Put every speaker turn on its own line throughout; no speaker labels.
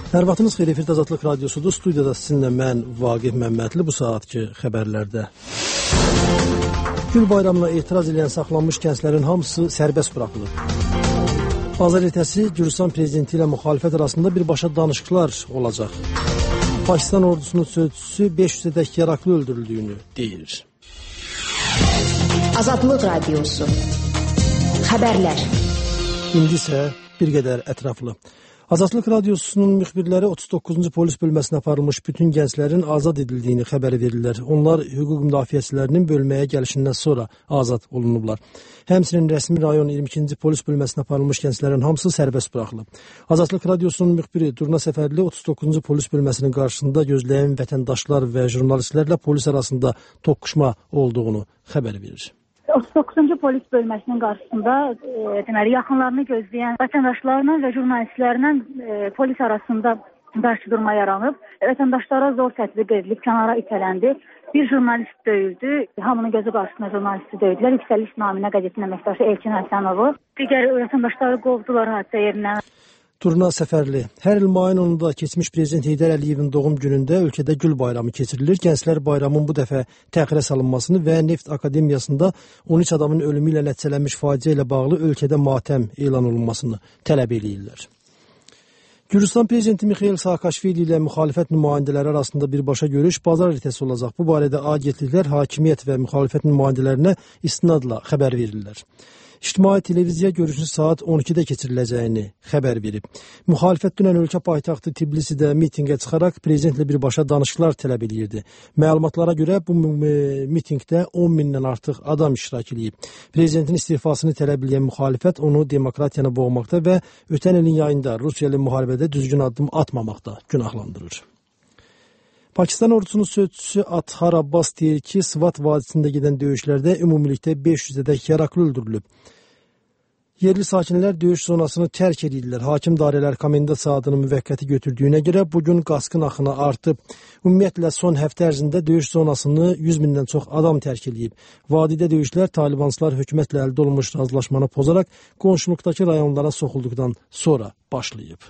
Hər vaxtınız xeyir, efirdə Azadlıq Radiosudur. Studiyada sizinlə mən Vaqif Məmmədli. Bu saatki xəbərlərdə Gül bayramına etiraz edən saxlanmış gənclərin hamısı sərbəst buraxılıb. Bazar ertəsi Gürcistan prezidenti ilə müxalifət arasında birbaşa danışıqlar olacaq. Pakistan ordusunun sözçüsü 500-ədək yaraklı öldürüldüyünü deyir.
Azadlıq Radiosu Xəbərlər.
İndi isə bir qədər ətraflı. Azadlıq Radiosunun müxbirləri 39-cu polis bölməsinə aparılmış bütün gənclərin azad edildiyini xəbər verirlər. Onlar hüquq müdafiəçilərinin bölməyə gəlişindən sonra azad olunublar. Həmçinin rəsmi rayon 22-ci polis bölməsinə aparılmış gənclərin hamısı sərbəst buraxılıb. Azadlıq Radiosunun müxbiri Durna Səfərli 39-cu polis bölməsinin qarşısında gözləyən vətəndaşlar və jurnalistlərlə polis arasında toqquşma olduğunu xəbər verir.
39-cu polis bölməsinin qarşısında deməli yaxınlarını gözləyən vətəndaşlarla və jurnalistlərlə polis arasında qarşıdurma yaranıb. Vətəndaşlara zor tətbiq edilib, kənara itələndi. Bir jurnalist döyüldü. Hamının gözü qarşısında jurnalisti döydülər. Yüksəliş naminə qəzetinin əməkdaşı Elçin Həsənovu. Digər vətəndaşları qovdular hadisə yerindən.
Durna Səfərli, hər il mayın 10-da keçmiş prezident Heydər Əliyevin doğum günündə ölkədə Gül bayramı keçirilir. Gənclər bayramın bu dəfə təxirə salınmasını və Neft Akademiyasında 13 adamın ölümü ilə nəticələnmiş faciə ilə bağlı ölkədə matəm elan olunmasını tələb edirlər. Gürcistan prezidenti Mikhail Saakashvili ilə müxalifət nümayəndələri arasında birbaşa görüş bazar ertəsi olacaq. Bu barədə agentliklər hakimiyyət və müxalifət nümayəndələrinə istinadla xəbər verirlər. İctimai televiziya görüşün saat 12-də keçiriləcəyini xəbər verib. Müxalifət dünən ölkə paytaxtı Tbilisidə mitinqə çıxaraq prezidentlə birbaşa danışıqlar tələb edirdi. Məlumatlara görə bu mitinqdə 10 mindən artıq adam iştirak edib. Prezidentin istifasını tələb edən müxalifət onu demokratiyanı boğmaqda və ötən ilin yayında Rusiya ilə müharibədə düzgün addım atmamaqda günahlandırır. Pakistan ordusunun sözçüsü Athar Abbas deyir ki, Sıvat vadisində gedən döyüşlərdə ümumilikdə 500-ədək yaraklı öldürülüb. Yerli sakinlər döyüş zonasını tərk edirlər. Hakim dairələr komendant saatını müvəqqəti götürdüyünə görə bugün qaskın axını artıb. Ümumiyyətlə son həftə ərzində döyüş zonasını 100 mindən çox adam tərk edib. Vadidə döyüşlər talibanslar hökumətlə əldə olunmuş razılaşmanı pozaraq qonşuluqdakı rayonlara soxulduqdan sonra başlayıb.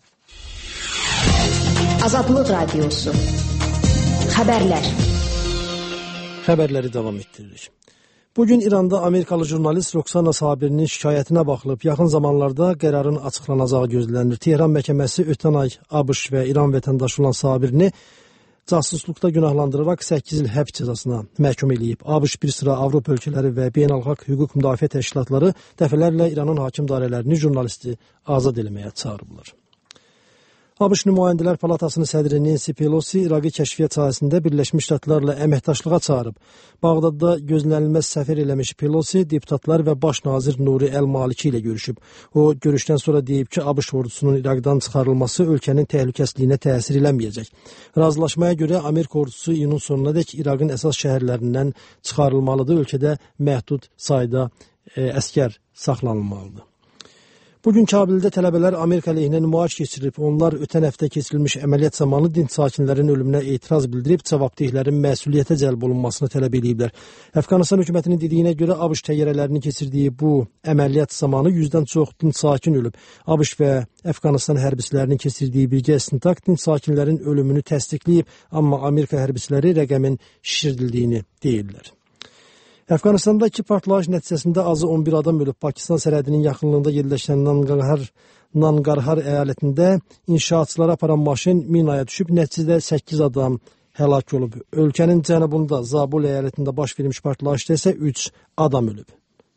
Azadlıq Radiosu Xəbərlər.
Xəbərləri davam etdiririk. Bugün İranda Amerikalı jurnalist Roxana Sabirinin şikayətinə baxılıb. Yaxın zamanlarda qərarın açıqlanacağı gözlənilir. Tehran məhkəməsi ötən ay ABŞ və İran vətəndaşı olan Sabirini casusluqda günahlandıraraq 8 il həbs cəzasına məhkum edib. ABŞ bir sıra Avropa ölkələri və beynəlxalq hüquq müdafiə təşkilatları dəfələrlə İranın hakim dairələrini jurnalisti azad etməyə çağırıblar. ABŞ Nümayəndələr Palatasının sədri Nancy Pelosi İraqi kəşfiyyat sahəsində Birləşmiş Ştatlarla əməkdaşlığa çağırıb. Bağdadda gözlənilməz səfər eləmiş Pelosi deputatlar və baş nazir Nuri Əl-Maliki ilə görüşüb. O, görüşdən sonra deyib ki, ABŞ ordusunun İraqdan çıxarılması ölkənin təhlükəsizliyinə təsir eləməyəcək. Razılaşmaya görə Amerika ordusu iyunun sonunadək İraqın əsas şəhərlərindən çıxarılmalıdır. Ölkədə məhdud sayda əskər saxlanılmalıdır. Bugün Kabildə tələbələr Amerika əleyhinə nümayiş keçirib. Onlar ötən həftə keçirilmiş əməliyyat zamanı dinc sakinlərin ölümünə etiraz bildirib, cavabdehlərin məsuliyyətə cəlb olunmasını tələb ediblər. Əfqanıstan hökumətinin dediyinə görə ABŞ təyyarələrinin keçirdiyi bu əməliyyat zamanı 100-dən çox dinc sakin ölüb. ABŞ və Əfqanıstan hərbçilərinin keçirdiyi birgə istintaq dinc sakinlərin ölümünü təsdiqləyib, amma Amerika hərbçiləri rəqəmin şişirdildiyini deyirlər. Əfqanistanda 2 partlayış nəticəsində azı 11 adam ölüb. Pakistan sərhədinin yaxınlığında yerləşən Nangarhar əyalətində inşaatçılara aparan maşın minaya düşüb, nəticədə 8 adam həlak olub. Ölkənin cənubunda Zabul əyalətində baş vermiş partlayışda isə 3 adam ölüb.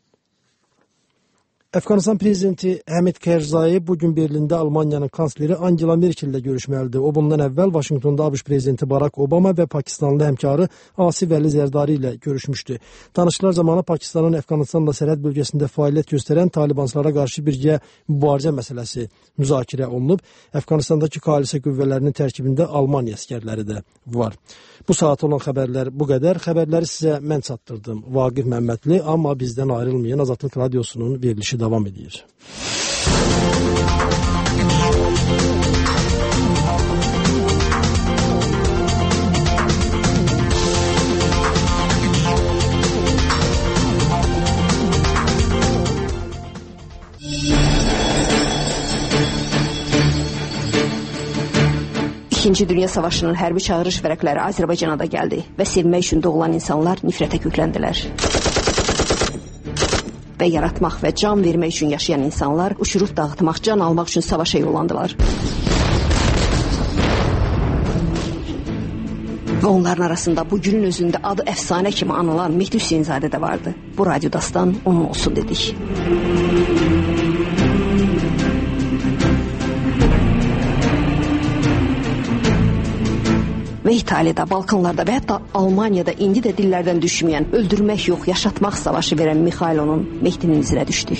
Əfqanistan prezidenti Həmid Kərzai bugün Berlində Almaniyanın kansleri Angela Merkel ilə görüşməlidir. O, bundan əvvəl Vaşinqtonda ABŞ prezidenti Barack Obama və Pakistanlı həmkarı Asif Əli Zərdari ilə görüşmüşdü. Danışıqlar zamanı Pakistanın Əfqanistanla sərhəd bölgəsində fəaliyyət göstərən talibanslara qarşı birgə mübarizə məsələsi müzakirə olunub. Əfqanistandakı koalisiya qüvvələrinin tərkibində Almaniya əskərləri də var. Bu saat olan xəbərlər bu qədər. Xəbərləri sizə mən çatdırdım. Vaqif Məmmədli, amma bizdən ayrılmayan Azadlıq Radiosunun verilişi davam edir.
İkinci Dünya Savaşının hərbi çağırış vərəqləri Azərbaycana da gəldi və sevmək üçün doğulan insanlar nifrətə kökləndilər. Və yaratmaq və can vermək üçün yaşayan insanlar uçurub dağıtmaq, can almaq üçün savaşa yollandılar. Və onların arasında bu günün özündə adı əfsanə kimi anılan Mehdi Hüseynzadə də vardı. Bu radyo dastan onun olsun dedik. Və İtaliyada, Balkanlarda və hətta Almaniyada indi də dillərdən düşməyən, öldürmək yox, yaşatmaq savaşı verən Mikhailonun Mehdinin izinə düşdük.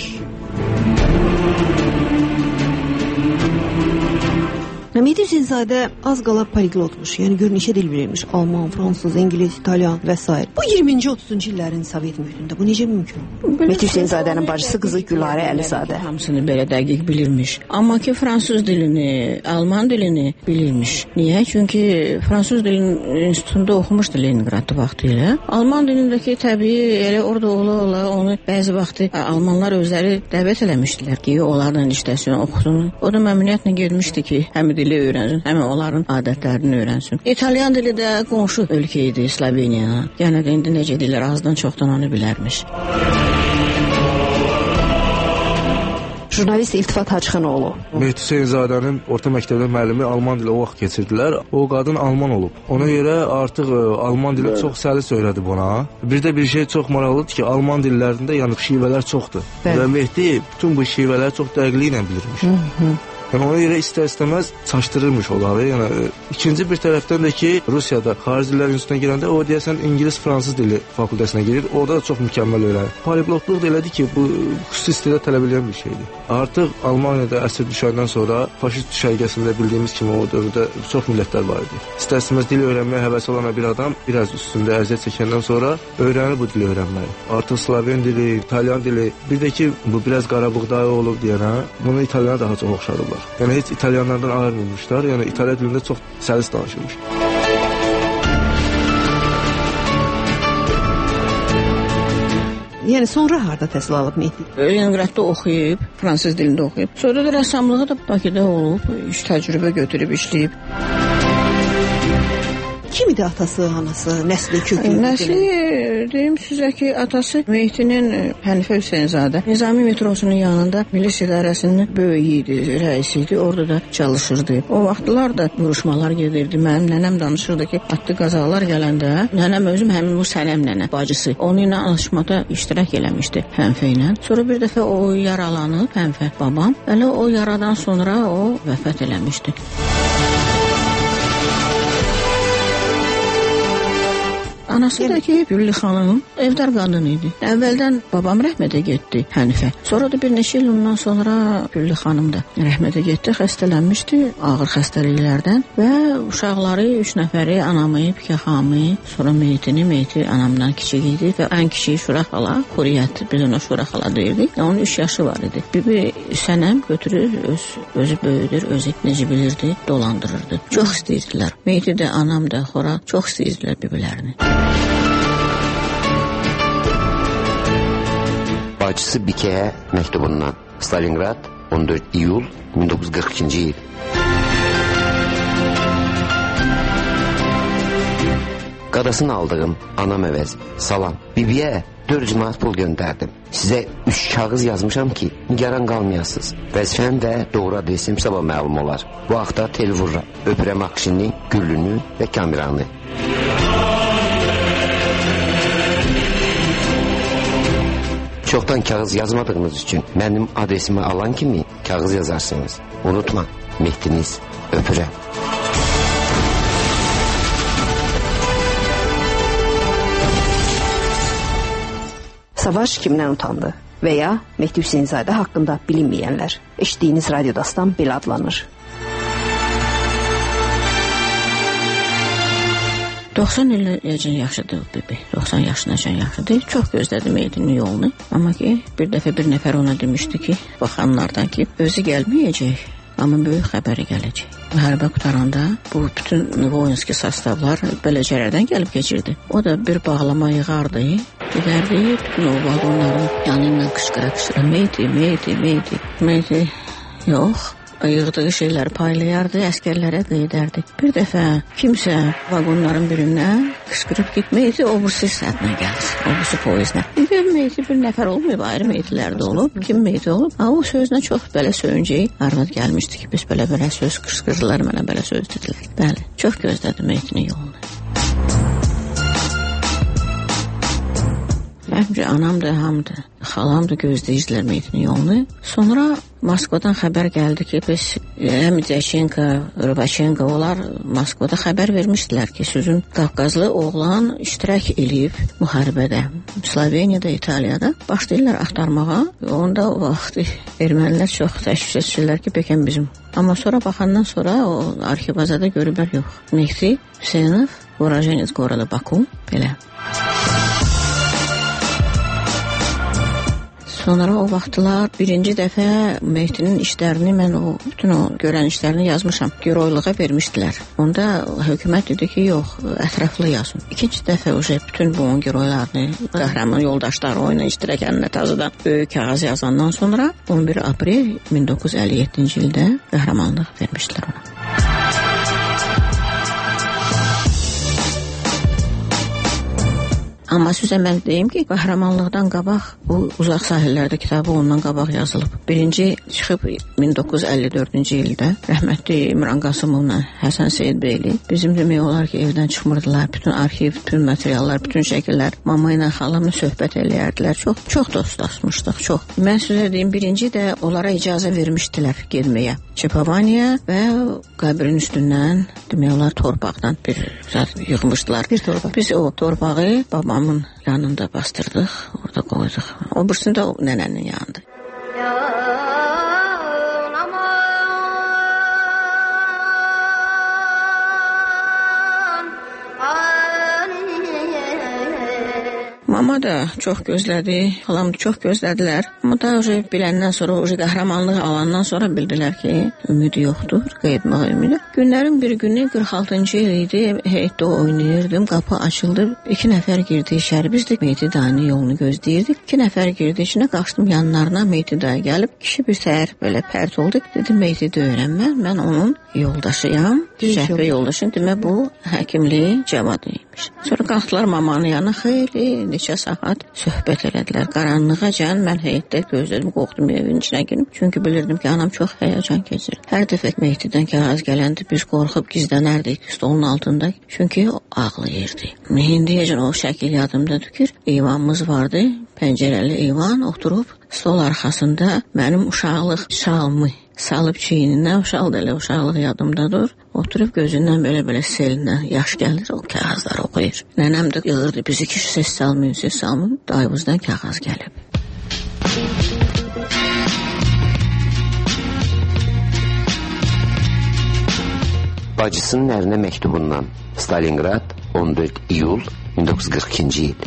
Mehdi Hüseynzadə az qala poliglotmuş, yəni gör neçə dil bilirmiş, Alman, Fransız, İngiliz, İtalyan və s. Bu 20-ci 30-cu illərin Sovet mühitində bu necə mümkün? Mehdi Hüseynzadənin bacısı qızı Gülarə Əlizadə.
Hamısını belə dəqiq bilirmiş. Amma ki Fransız dilini, Alman dilini bilirmiş. Niyə? Çünki Fransız dilinin institutunda oxumuşdu Leningradda vaxtı ilə. Alman dilindəki təbii elə orada ola onu bəzi vaxtı Almanlar özləri dəvət eləmişdilər ki, onlardan işləsin, oxusun. O da məmnuniyyətlə getmişdi ki, həm dili öyrənsin, həm onların adətlərini öyrənsin. İtalyan dili də qonşu ölkə idi, Sloveniya. Yəni də indi necə deyirlər, azdan çoxdan onu bilərmiş.
Jurnalist İltifat Hacıxanoğlu.
Mehdi Hüseynzadənin orta məktəbdə müəllimi Alman dili o vaxt keçirdilər. O qadın Alman olub. Ona görə artıq Alman dili çox səlis öyrədib ona. Bir də bir şey çox maraqlıdır ki, Alman dillərində yəni şivələr çoxdur. Və Mehdi bütün bu şivələri çox dəqiqliklə bilirmiş. Yəni ona görə istər-istəməz çaşdırırmış onları. Yəni ikinci bir tərəfdən də ki, Rusiyada xarici dillər institutuna girəndə o deyəsən İngilis-Fransız dili fakültəsinə girir. Orada da çox mükəmməl öyrənir. Poliglotluq da elədi ki, bu xüsusi istedad tələb edən bir şeydir. Artıq Almaniyada əsir düşəndən sonra faşist düşərgəsində bildiyimiz kimi o dövrdə çox millətlər var idi. İstər-istəməz dil öyrənməyə həvəsi olan bir adam biraz üstündə əziyyət çəkəndən sonra öyrənir bu dili öyrənməyi. Artıq Sloven dili, İtalyan dili, bir də ki bu biraz qarabuğdayı olub deyənə, bunu İtalyana daha çox oxşadıblar. Yəni heç İtalyanlardan ayırmamışlar. Yəni İtalya dilində çox səlis danışılmış.
Yəni sonra harda təhsil alıb Mehdi?
Leningradda oxuyub, fransız dilində oxuyub. Sonra da rəssamlığı da Bakıda olub, iş təcrübə götürüb işləyib.
Kim idi atası, anası, nəsli, kökü?
Nəsli, deyim sizə ki, atası Mehdinin Hənifə Hüseynzadə. Nizami metrosunun yanında milis idarəsinin böyüyü idi, rəisi idi, orada da çalışırdı. O vaxtlar da vuruşmalar gedirdi. Mənim nənəm danışırdı ki, atlı qazalar gələndə, nənəm özüm həmin bu Sənəm nənə, bacısı, onu ilə anlaşmada iştirak eləmişdi Hənifə ilə. Sonra bir dəfə o yaralanıb, Hənifə babam, elə o yaradan sonra o vəfat eləmişdi. Anası da ki, Güllü xanım evdar qadın idi. Əvvəldən babam rəhmətə getdi, Hənifə. Sonra da bir neçə il ondan sonra Güllü xanım da rəhmətə getdi, xəstələnmişdi ağır xəstəliklərdən və uşaqları 3 nəfəri, anamı, Pikəxamı, sonra Mehdi anamdan kiçik idi və ən kiçik Şura xala, Quriyyət, biz ona Şura xala deyirdik. Onun 3 yaşı var idi. Bibi Sənəm götürür, özü böyüdür, özü necə bilirdi, dolandırırdı. Çox istəyirdilər. Mehdi də, anam da, Xora çox istəyirdilər bibilərini.
Bacısı Bikəyə məktubundan. Stalingrad, 14 iyul 1942-ci il. Qadasını aldığım anam əvəz. Salam. Bibiyə 400 manat pul göndərdim. Sizə 3 kağız yazmışam ki, nigaran qalmayasınız. Vəzifəm və doğru adresim sabah məlum olar. Bu haqda tel vururam. Öpürəm Akşini, Güllünü və Kamiranı. Çoxdan kağız yazmadığınız üçün mənim adresimi alan kimi kağız yazarsınız. Unutma, Mehdiniz, öpürəm.
Savaş kimdən utandı? Və ya Mehdi Hüseynzadə haqqında bilinməyənlər. Eşitdiyiniz radyo dastan belə adlanır.
90 iləcən yaşıdır bibi. 90 yaşınacan yaşıdır. Çox gözlədi Mehdinin yolunu. Amma ki, bir dəfə bir nəfər ona demişdi ki, baxanlardan ki, özü gəlməyəcək, amma böyük xəbəri gələcək. Hərbə qutaranda bu bütün voyinski sastavlar beləcələrdən gəlib keçirdi. O da bir bağlama yığardı, gedərdi, bütün o vagonların yanından qışqıra-qışqıra, Mehdi, Mehdi, Mehdi, Mehdi, yox. yığdığı şeyləri paylayardı, əskərlərə qeydərdi. Bir dəfə kimsə vaqonların birindən qışqırıb getməkdir, o birisi səhətlə gəlir, o birisi poizlə. Görməkdir, bir nəfər olmayıb, ayrı meydilər də olub, kim meydi olub. O sözlə çox belə söyüncəyi arvad gəlmişdi ki, biz belə söz qışqırdılar, mənə belə söz dedilər. Bəli, çox gözlədim meydinin yolunu. Həmcə anam da, hamdı, xalam da gözləyicilər meydinin yolunu. Sonra Moskvadan xəbər gəldi ki, biz Midyaçenko, Rıbaçenko, onlar Moskvada xəbər vermişdilər ki, sizin Qafqazlı oğlan iştirak eləyib müharibədə. Sloveniyada, İtaliyada başlayırlar axtarmağa. Onda o vaxt ermənilər çox təşviş etdilər ki, bəkən bizim. Amma sonra baxandan sonra o arxivazada görüblər yox. Mehdi Hüseynov, Urajenец goroda Baku, belə. Sonra o vaxtlar birinci dəfə Mehdinin işlərini, mən bütün o görən işlərini yazmışam. Giroyluğa vermişdilər. Onda hökumət dedi ki, yox, ətraflı yazın. İkinci dəfə bütün bu giroylarını, qəhrəman yoldaşları oyuna iştirak edənlər təzədən böyük kağız yazandan sonra 11 aprel 1957-ci ildə qəhrəmanlıq vermişdilər ona. Amma sizə mən deyim ki, qəhrəmanlıqdan qabaq, bu uzaq sahillərdə kitabı ondan qabaq yazılıb. Birinci çıxıb 1954-cü ildə rəhmətli İmran Qasımovla Həsən Seyidbeyli bizim demək olar ki, evdən çıxmırdılar. Bütün arxiv, bütün materiallar, bütün şəkillər mama ilə xalamla söhbət eləyərdilər. Çox dostlaşmışdıq, çox. Mən sizə deyim, birinci də onlara icazə vermişdilər getməyə. Çepovaniya və qəbrin üstündən demək olar torpaqdan bir zat yığmışdılar. Bir torpaq. Biz o torpağı babamın yanında bastırdıq, orada qoyduq. O birisini də nənənin yanında. Mama da çox gözlədi, xalam da çox gözlədilər. Amma da biləndən sonra, qəhrəmanlığı alandan sonra bildilər ki, ümidi yoxdur, qayıtmağa ümidi. Günlərin bir günü 46-cı il idi, heyətdə oynayırdım, qapı açıldı, 2 nəfər girdi içəri, biz də Mehdi dayının yolunu gözləyirdik. 2 nəfər girdi içinə, qaçdım yanlarına, Mehdi dayı gəlib, kişi bir səhər belə pərt oldu, dedim Mehdi döyürəm mən onun yoldaşıyam, şəhbə yoldaşım, demə bu həkimliyi cavadıymış. Sonra qalxdılar mamanın yanına, xeyli neçə saat söhbət elədilər. Qaranlığa can mən həyətdə gözlədim, qorxdum evin içinə girdim. Çünki bilirdim ki, anam çox həyəcan keçirir. Hər dəfə Mehdidən kağız gələndə biz qorxub gizlənərdik stolun altında. Çünki o ağlayırdı. İndiyəcən o şəkil yadımdadır ki, eyvanımız vardı, pəncərəli eyvan, oturub stol arxasında mənim uşaqlıq şalımı salıb çiynindən, uşaqlıq yadımdadır. Oturub gözündən belə selinə yaş gəlir, o kağızları oxuyur. Nənəm də yığırdı bizi ki, ses salmayın, dayımızdan kağız gəlib.
Bacısının ərinə məktubundan Stalingrad, 14 iyul 1942 il.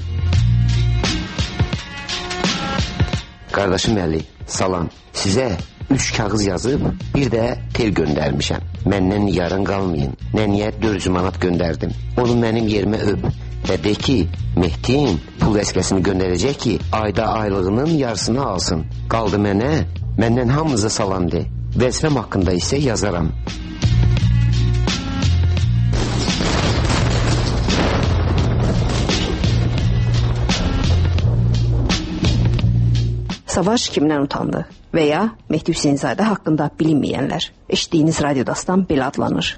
Qardaşım Əli, salam. Sizə 3 kağız yazıb, bir də tel göndərmişəm. Məndən nigaran qalmayın. Nəniyə 400 manat göndərdim. Onu mənim yerimə öp və de ki, Mehdin pul vəsqəsini göndərəcək ki, ayda aylığının yarısını alsın. Qaldı mənə, məndən hamınıza salam de. Vəzifəm haqqında isə yazaram.
Savaş kimdən utandı və ya Mehdi Hüseynzadə haqqında bilinməyənlər. Eşitdiyiniz radiodastan belə adlanır.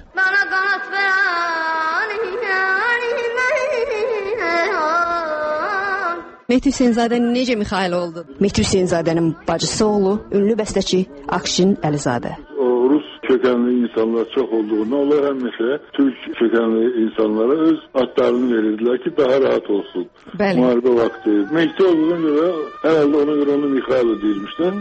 Mehdi Hüseynzadə necə Mixail oldu? Mehdi Hüseynzadənin bacısı oğlu, ünlü bəstəçi Akşin Əlizadə.
Rus kökənli insanlar çox olduğundan onlar həmişə Türk kökənli insanlara öz adlarını verirdilər ki, daha rahat olsun. Bəli. Müharibə vaxtı. Mehdi olduğuna görə, herhalde ona görə onu Mixail deyilmişlər.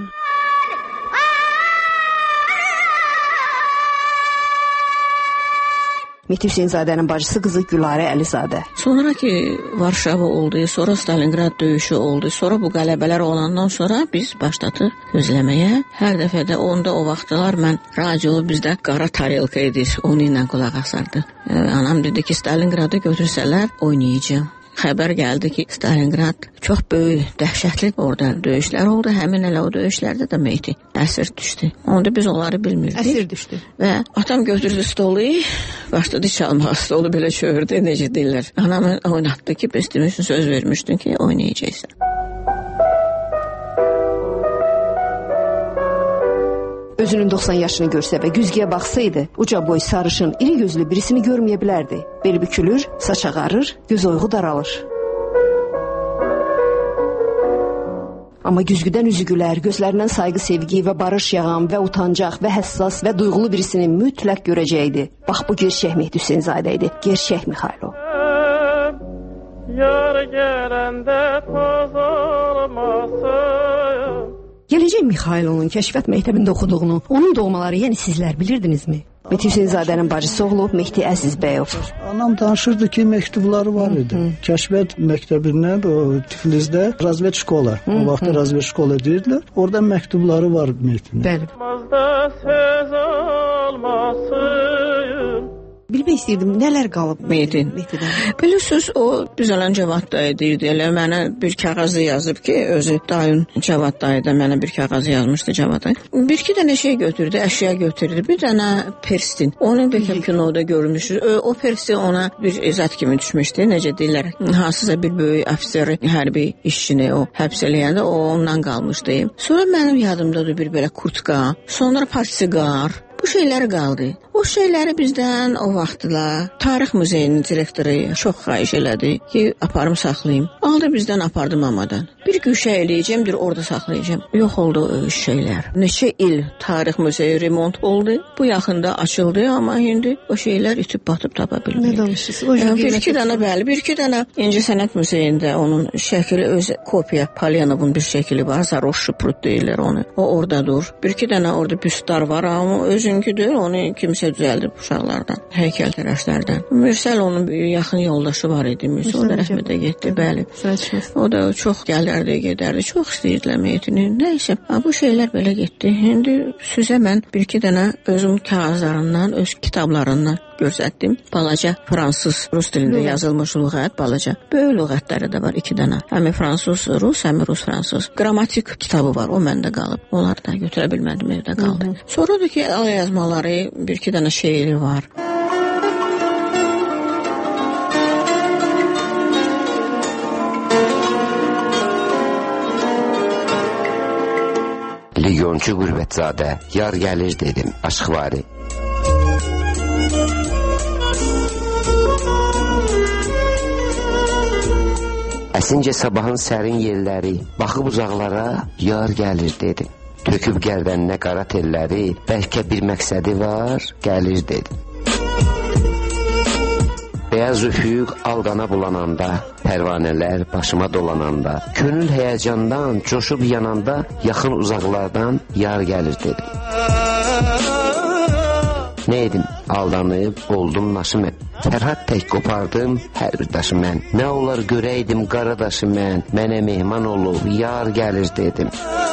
Mehdi Hüseynzadənin bacısı qızı Gülarə Əlizadə.
Sonra ki Varşava oldu, sonra Stalingrad döyüşü oldu, sonra bu qələbələr olandan sonra biz başladıq gözləməyə. Hər dəfə də onda o vaxtlar mən radio bizdə qara tarelka idi, onu ilə qulaq asardı. Anam dedi ki, Stalingradı götürsələr oynayacağım. xəbər gəldi ki, Stalingrad çox böyük, dəhşətli orada döyüşlər oldu. Həmin elə o döyüşlərdə də Mehdi əsir düşdü. Onda biz onları bilmirdik.
Əsir düşdü.
Və atam götürdü stolu, başladı çalmağa. Stolu belə çördü, necə deyirlər. Anamı oynatdı ki, biz demişsin, söz vermişdin ki, oynayacaqsan.
Özünün 90 yaşını görsə və güzgüyə baxsaydı, uca boy, sarışın, iri gözlü birisini görməyə bilərdi. Bel bükülür, saç ağarır, göz oyğu daralır. Amma güzgüdən üzü gülər, gözlərindən sayğı, sevgi və barış yağan və utancaq və həssas və duyğulu birisini mütləq görəcəkdi. Bax, bu gerçək Mehdi Hüseynzadə idi. Gerçək Mixailo. Yar gələndə toz olmasın. Gələcək Mixailonun kəşfiyyat məktəbində oxuduğunu, onun doğmaları, yəni sizlər bilirdinizmi? Mehdi Hüseynzadənin bacısı oğlu Mehdi Əzizbəyov.
Anam danışırdı ki, məktubları var idi. Kəşfiyyat məktəbindən Tiflisdə razvet şkola. O vaxtda razvet şkola deyirdilər. Orada məktubları var Mehdinin.
Bəli. Bilmək istəyirdim, nələr qalıb
Mehdidən? Bilirsiniz, o Düzələn Cavad dayı deyirdi. Elə mənə bir kağazı yazıb ki, özü dayın Cavad dayı da mənə bir kağazı yazmışdı Cavad dayı. Bir-iki dənə şey götürdü, əşya götürdü. Bir dənə perstin. Onu da kinoda görmüşük. O persti ona bir zat kimi düşmüşdü. Necə deyirlər, hansısa bir böyük ofiseri, hərbi işçini o həbs eləyəndə o ondan qalmışdı. Sonra mənim yadımdadır bir belə kurtka, sonra portsiqar. Bu şeyləri qaldı. O şeyləri bizdən o vaxtla Tarix Muzeyinin direktoru çox xahiş elədi ki, aparım saxlayayım. Aldı bizdən, apardı mamadan. Bir güşə eləyəcəm, bir orada saxlayacağım. Yox oldu o şeylər. Neçə il Tarix Muzeyi remont oldu. Bu yaxında açıldı, amma indi o şeylər itib batıb tapa bilmirik.
Nə danışırsınız?
Bir-iki dənə, bəli, bir-iki dənə İnci Sənət Muzeyində onun şəkili, öz kopya, Polyanovun bir şəkili var. Zaroşşu prut deyirlər onu. O orada dur. Bir-iki dənə orada büstlar var, amma özünküdür. Onu kimsə düzəldib uşaqlardan, heykəltərəşlərdən. Mürsəl onun bir yaxın yoldaşı var idi. Mürsəl o da rəhmətə getdi, bəli. O da çox gələrdi, gedərdi. Çox istəyirdilər Mehdini. Nəysə, bu şeylər belə getdi. İndi sizə mən bir-iki dənə özüm kağızlarından, öz kitablarından görsətdim. Balaca fransız, rus dilində yazılmış lüğət, balaca. Böyük lüğətləri də var 2 dənə. Həmi fransız, rus, həmi rus-fransız. Qrammatik kitabı var, o məndə qalıb. Onları da götürə bilmədim, evdə qaldı. Sonra da ki, əl yazmaları, 1-2 dənə şeiri var.
Legionçu Qürbətzadə, yar gəlir dedim, aşıqvari. Əsince sabahın sərin yerləri, baxıb uzaqlara, yar gəlir dedim. Töküb gərdəninə qara telləri, bəlkə bir məqsədi var, gəlir dedim. Beyaz üfüq alqana bulananda, pərvanələr başıma dolananda, könül həyəcandan, coşub yananda, yaxın uzaqlardan yar gəlir dedim. Nə edim? Aldanıb, oldum naşı mən. Fərhad tək qopardım, hər bir daşı mən. Nə olar görəydim qara daşı mən, mənə mehman olub, yar gəlir dedim.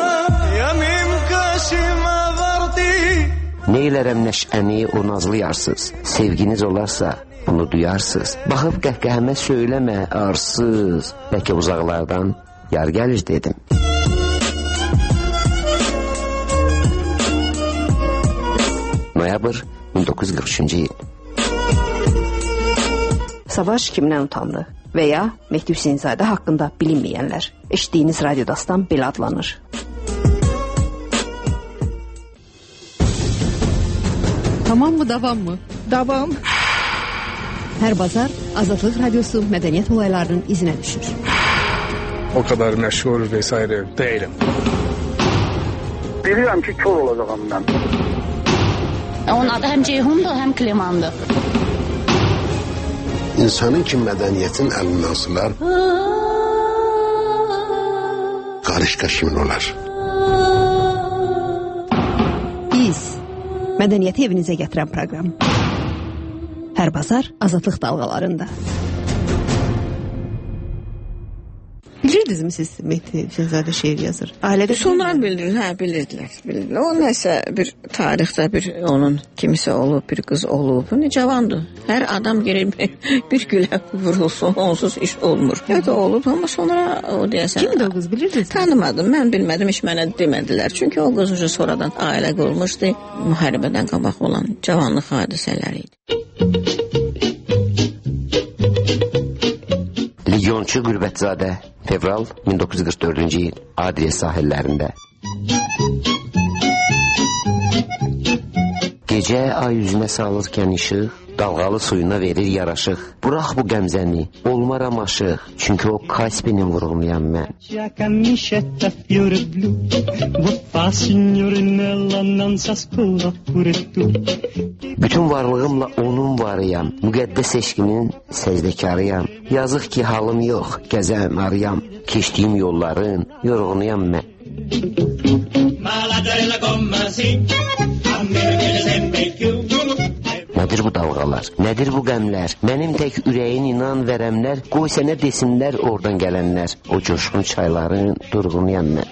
Neylərəm nəşəni o nazlı yarsız, sevginiz olarsa bunu duyarsız. Baxıb qəhqəhəmə söyləmə arsız, bəlkə uzaqlardan yar gəlir dedim. Noyabr 1943-cü il.
Savaş kimdən utandı və ya Mehdi Hüseynzadə haqqında bilinməyənlər. Eşitdiyiniz radiodastan belə adlanır. Tamam mı, davam mı?
Davam.
Hər bazar Azadlıq Radiosu mədəniyyət olaylarının izinə düşür.
O kadar məşhur vesaire değilim.
Bilirəm ki, kör olacağım mən.
Onun adı həm Ceyhundur, həm Klimandır.
İnsanın ki mədəniyyətin əlindən asılar, qarışqa kimin olar?
Biz mədəniyyəti evinizə gətirən proqram. Hər bazar Azadlıq dalğalarında. Bilirdinizmi siz Mehdi Hüseynzadə şeir yazır? Ailədə
sonra bilirdilər. O nəsə bir tarixdə bir onun kimisə olub, bir qız olub. Cavandır. Hər adam gerək bir gülə vurulsun, onsuz iş olmur. Ya da olub, amma sonra o deyəsən.
Kimdir o qız, bilirdiniz?
Tanımadım, mən bilmədim, heç mənə demədilər. Çünki o qız sonradan ailə qurulmuşdu. Müharibədən qabaq olan cavanlıq hadisələri idi.
Legionçu Qürbətzadə fevral 1944-cü il Adriya sahillərində. Gecə ay üzünə salırkən işıq, dalğalı suyuna verir yaraşıq. Burax bu qəmzəni, olmaram aşıq, çünki o Kaspinin vurğunlayan mən. Bütün varlığımla onun varıyam, müqəddəs eşqinin səcdəkarıyam. Yazıq ki halım yox, gəzəm, arıyam, keçdiyim yolların yorğunuyam mən. Nədir bu dalğalar, nədir bu qəmlər? Mənim tək ürəyin inan verəmlər, qoy sənə desinlər oradan gələnlər. O coşqun çayların durğunuyam mən.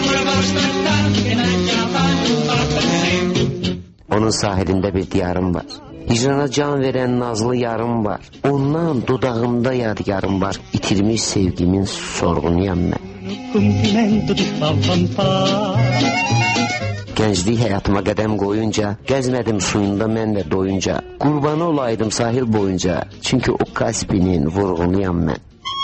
Onun sahilində bir diyarım var. Hicrana can verən nazlı yarım var. Ondan dodağımda yadigarım var. İtirmiş sevgimin sorğunuyam mən. Gənclik həyatıma qədəm qoyunca, gəzmədim suyunda mən də doyunca, qurbanı olaydım sahil boyunca, çünki o Kaspinin vurğunuyam mən.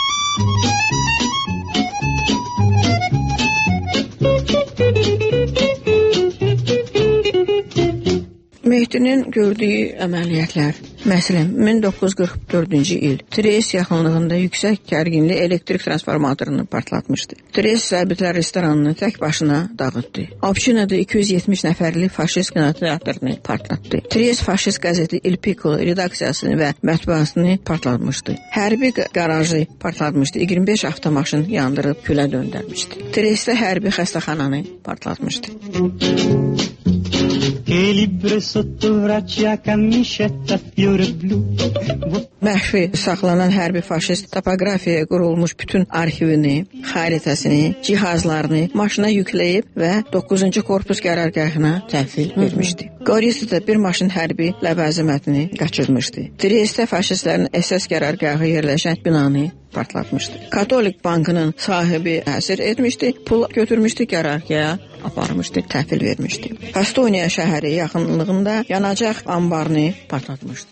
Mehdinin gördüyü əməliyyatlar, məsələn, 1944-cü il Tres yaxınlığında yüksək gərginli elektrik transformatorunu partlatmışdı. Tres zəbitlər restoranını tək başına dağıtdı. Obçinada 270 nəfərli faşist kinoteatrını partlatdı. Tres faşist qəzeti Il Piccolo redaksiyasını və mətbuatını partlatmışdı. Hərbi qarajı partlatmışdı. 25 avtomaşın yandırıb külə döndərmişdi. Tresdə hərbi xəstəxananı partlatmışdı. Məxfi saxlanan hərbi faşist topoqrafiyaya qurulmuş bütün arxivini, xəritəsini, cihazlarını maşına yükləyib və 9-cu korpus qərargahına təhvil vermişdi. Gorisdə bir maşın hərbi ləvazimətini qaçırmışdı. Triestdə faşistlərin SS qərargahı yerləşən binanı partlatmışdı. Katolik bankının sahibi əsir etmişdi, pul götürmüşdü, qərargaha aparmışdı, təhvil vermişdi. Pastoniya şəhəri yaxınlığında yanacaq ambarını partlatmışdı.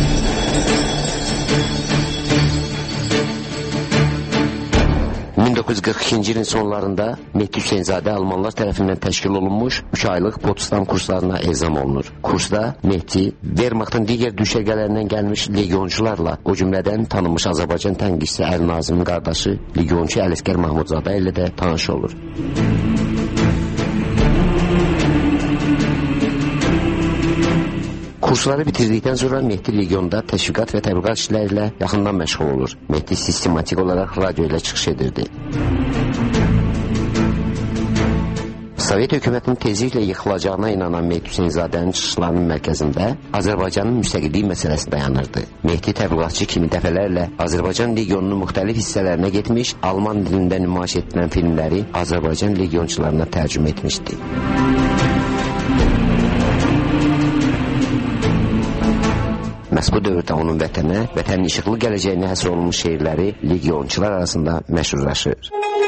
...1942-ci ilin sonlarında Mehdi Hüseynzadə Almanlar tərəfindən təşkil olunmuş 3 aylıq Potsdam kurslarına elzam olunur. Kursda Mehdi Wehrmachtın digər düşərgələrindən gəlmiş legionçularla, o cümlədən tanınmış Azərbaycan tənqidçisi Əli Nazimin qardaşı legionçu Ələsgər Mahmudzadə ilə də tanış olur. Kursları bitirdikdən sonra Mehdi legionda təşviqat və təbliğat işləri ilə yaxından məşğul olur. Mehdi sistematik olaraq radio ilə çıxış edirdi. Sovet hökumətinin tezliklə yıxılacağına inanan Mehdi Hüseynzadənin çıxışlarının mərkəzində Azərbaycanın müstəqilliyi məsələsi dayanırdı. Mehdi təbliğatçı kimi dəfələrlə Azərbaycan legionunun müxtəlif hissələrinə getmiş, Alman dilində nümayiş etdirən filmləri Azərbaycan legionçularına tərcümə etmişdi. Məhz bu dövrdə onun vətənə, vətənin işıqlı gələcəyinə həsr olunmuş şeirləri legionçular arasında məşhurlaşır.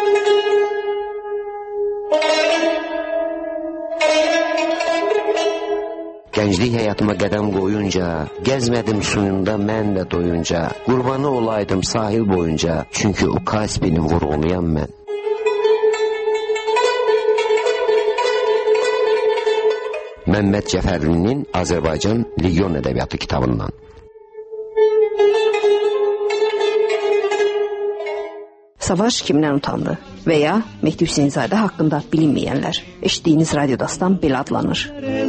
Gənclik həyatıma qədəm qoyunca, gəzmədim suyunda mən də doyunca, qurbanı olaydım sahil boyunca, çünki o Kaspinin vurğunuyam mən. Məmməd Cəfərlinin Azərbaycan Legion ədəbiyyatı kitabından.
Savaş kimdən utandı və ya Mehdi Hüseynzadə haqqında bilinməyənlər. Eşitdiyiniz radiodastan belə adlanır.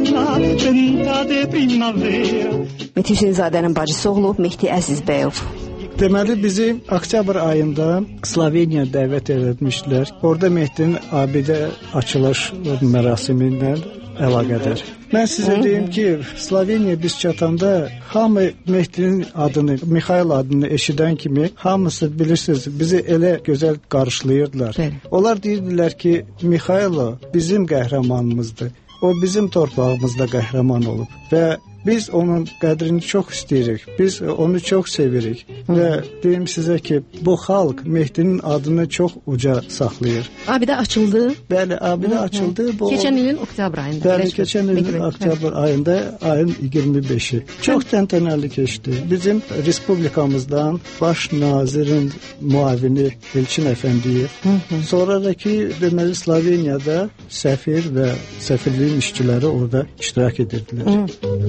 Mehdi Hüseynzadənin bacısı oğlu Mehdi Əzizbəyov.
Deməli bizi oktyabr ayında Sloveniya dəvət etmişdilər. Orada Mehdinin abidə açılış mərasimindən əlaqədar. Mən sizə deyim ki, Sloveniya biz çatanda hamı Mehdinin adını, Mikhail adını eşidən kimi hamısı bilirsiniz, bizi elə gözəl qarşılayırdılar. Onlar deyirdilər ki, Mikhail bizim qəhrəmanımızdır. O bizim torpağımızda qəhrəman olub və biz onun qədrini çox istəyirik. Biz onu çox sevirik və deyim sizə ki, bu xalq Mehdinin adını çox uca saxlayır.
Abidə açıldı.
Bəli, abidə açıldı. Bu
keçən ilin oktyabr ayında.
Bəli, keçən ilin oktyabr ayında, ayın 25-i. Çox təntənəli keçdi. Bizim respublikamızdan baş nazirin müavini Elçin Əfəndiyev, sonradakı deməli Sloveniyada səfir və səfirliyin işçiləri orada iştirak edirdilər.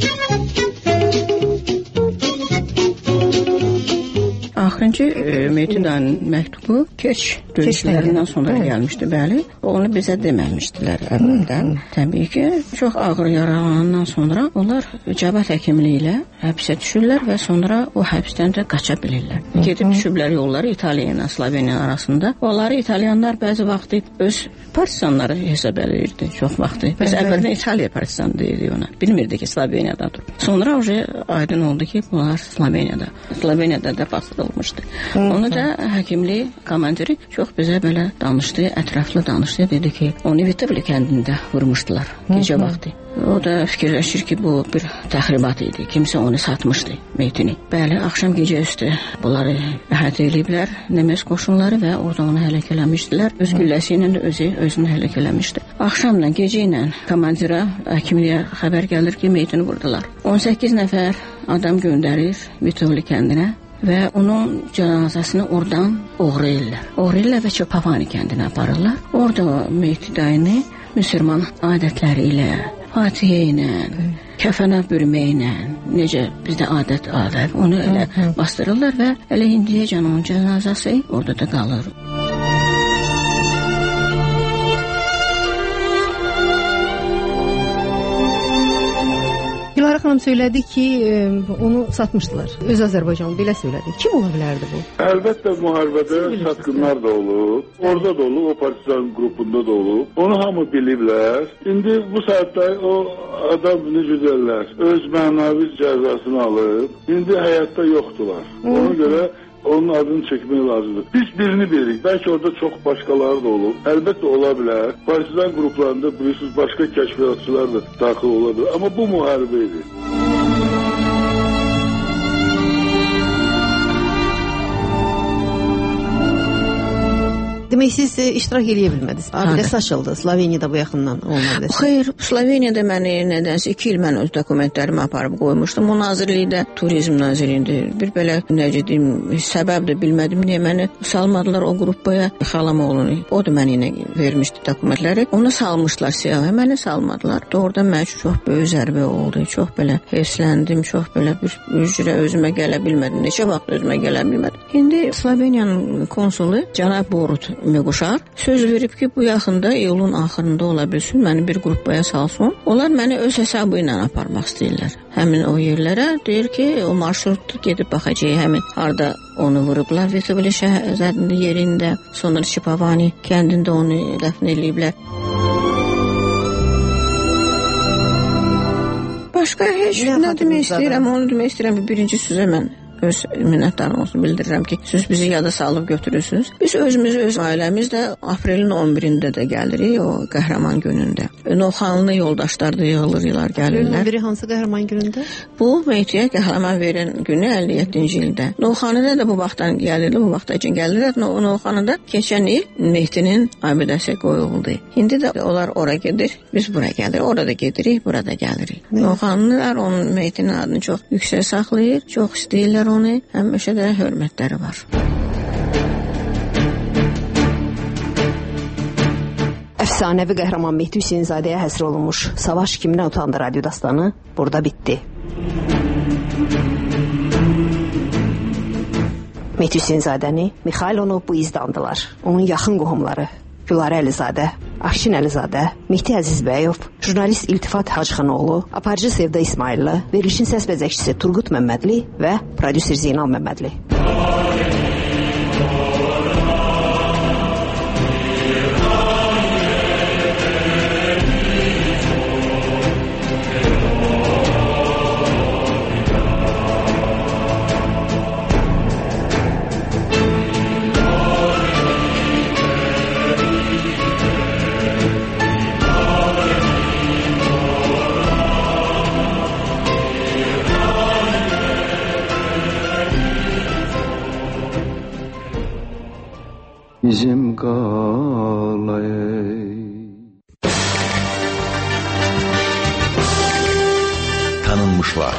Axırıncı Mehdi'nin məktubu keç döyüşlərindən sonra gəlmişdi, bəli. Onu bizə deməmişdilər əvvəldən. Təbii ki, çox ağır yaralanandan sonra onlar cəbhət həkimliyi ilə həbsə düşürlər və sonra o həbsdən də qaça bilirlər. Gedib düşüblər yolları İtaliya ilə Sloveniya arasında. Onları İtalyanlar bəzi vaxtı öz partisanları hesab edirdi, çox vaxtı. Biz əvvəldən İtaliya partisanı deyirdik ona. Bilmirdik ki, Sloveniyadadır. Sonra aydın oldu ki, bunlar Sloveniyada da bastırılmışdı. Onu da həkimlik komandiri çox bizə belə danışdı, ətraflı danışdı. Dedi ki, onu Vitebli kəndində vurmuşdular gecə vaxtı. O da fikirləşir ki, bu bir təxribat idi. Kimsə onu satmışdı, Mehdini. Bəli, axşam gecə üstü bunları əhatə ediblər, Nemes qoşunları və orada onu həlak eləmişdilər. Öz gülləsi ilə də özünü həlak eləmişdi. Axşamla, gecə ilə komandirə, həkimliyə xəbər gəlir ki, Mehdini vurdular. 18 nəfər adam göndərir Vitebli kəndinə və onun cənazəsini oradan oğrayırlar və Çopavani kəndinə aparırlar. Orada Mehdi dayını müsəlman adətləri ilə, Fatihə ilə, kəfənə bürməklə, necə bizdə adət onu elə bastırırlar və elə indiyəcən onun cənazəsi orada da qalır.
Dilara xanım söylədi ki, onu satmışdılar. Öz Azərbaycanlı belə söylədi. Kim ola bilərdi bu?
Əlbəttə müharibədə satqınlar da olub. Orada da olub, o partizan qrupunda da olub. Onu hamı biliblər. İndi bu saatda o adam necə deyirlər, öz mənavi cəzasını alıb. İndi həyatda yoxdular. Ona görə onun adını çəkmək lazımdır. Biz birini bilirik. Bəlkə orada çox başqaları da olub. Əlbəttə ola bilər. Partizan qruplarında bilirsiniz, başqa kəşfiyyatçılar da daxil ola bilər. Amma bu müharibə idi.
Demək, siz iştirak edə bilmədiniz. Abidəsi açıldı. Sloveniyada bu yaxından olmadı.
Xeyr, Sloveniyada məni nədənsə 2 il mən öz dokumentlərimi aparıb qoymuşdum. O nazirlikdə, turizm nazirliyində bir belə, necə deyim, səbəb də bilmədim niyə məni salmadılar o qrupaya. Xalam oğlunu, o da mənə yenə vermişdi dokumentləri. Onu salmışlar siyahı, məni salmadılar. Doğrudan mən üçün çox böyük zərbə oldu. Çox belə hevsləndim, çox belə bir üzrə özümə gələ bilmədim. Neçə vaxt özümə gələ bilmədim. İndi Sloveniyanın konsulu cənab Borut Mequşar söz verib ki, bu yaxında iyulun axırında ola bilsin, məni bir qrupaya salsın. Onlar məni öz hesabı ilə aparmaq istəyirlər. Həmin o yerlərə deyir ki, o marşrut gedib baxacaq, həmin harda onu vurublar Vitebli şəhərində yerində, sonra Çopavani kəndində onu dəfn ediblər. Başqa heç nə demək istəyirəm, onu demək istəyirəm ki, birinci sözə mən öz minnətdarım olsun bildirirəm ki, siz bizi yada salıb götürürsünüz. Biz özümüz, öz ailəmiz də aprelin 11-də də gəlirik, o qəhrəman günündə. Novxanlı yoldaşlar da yığılırlar, gəlirlər.
Biri hansı qəhrəman günündə?
Bu, Mehdiyə qəhrəman verən günü 57-ci ildə. Novxanıda da bu vaxtdan gəlirlər, bu vaxtda üçün gəlirlər. Novxanıda keçən il Mehdinin abidəsi qoyuldu. İndi də onlar ora gedir, biz bura gəlirik. Orada gedirik, burada gəlirik. Novxanlılar onun Mehdinin adını çox yüksək saxlayır, çox istəyirlər onu, həmişə də hörmətləri var.
Əfsanəvi qəhrəman Mehdi Hüseynzadəyə həsr olunmuş Savaş kimdən utandı radyo dastanı burada bitdi. Mehdi Hüseynzadəni Mikhailonu bu izdandılar. Onun yaxın qohumları Gülarə Əlizadə, Afşin Əlizadə, Mehdi Əzizbəyov, jurnalist İltifat Hacıxanoğlu, aparıcı Sevda İsmailli, verilişin səs bəzəkçisi Turqut Məmmədli və prodüser Zeynal Məmmədli.
bizim qalay.
Tanınmışlar.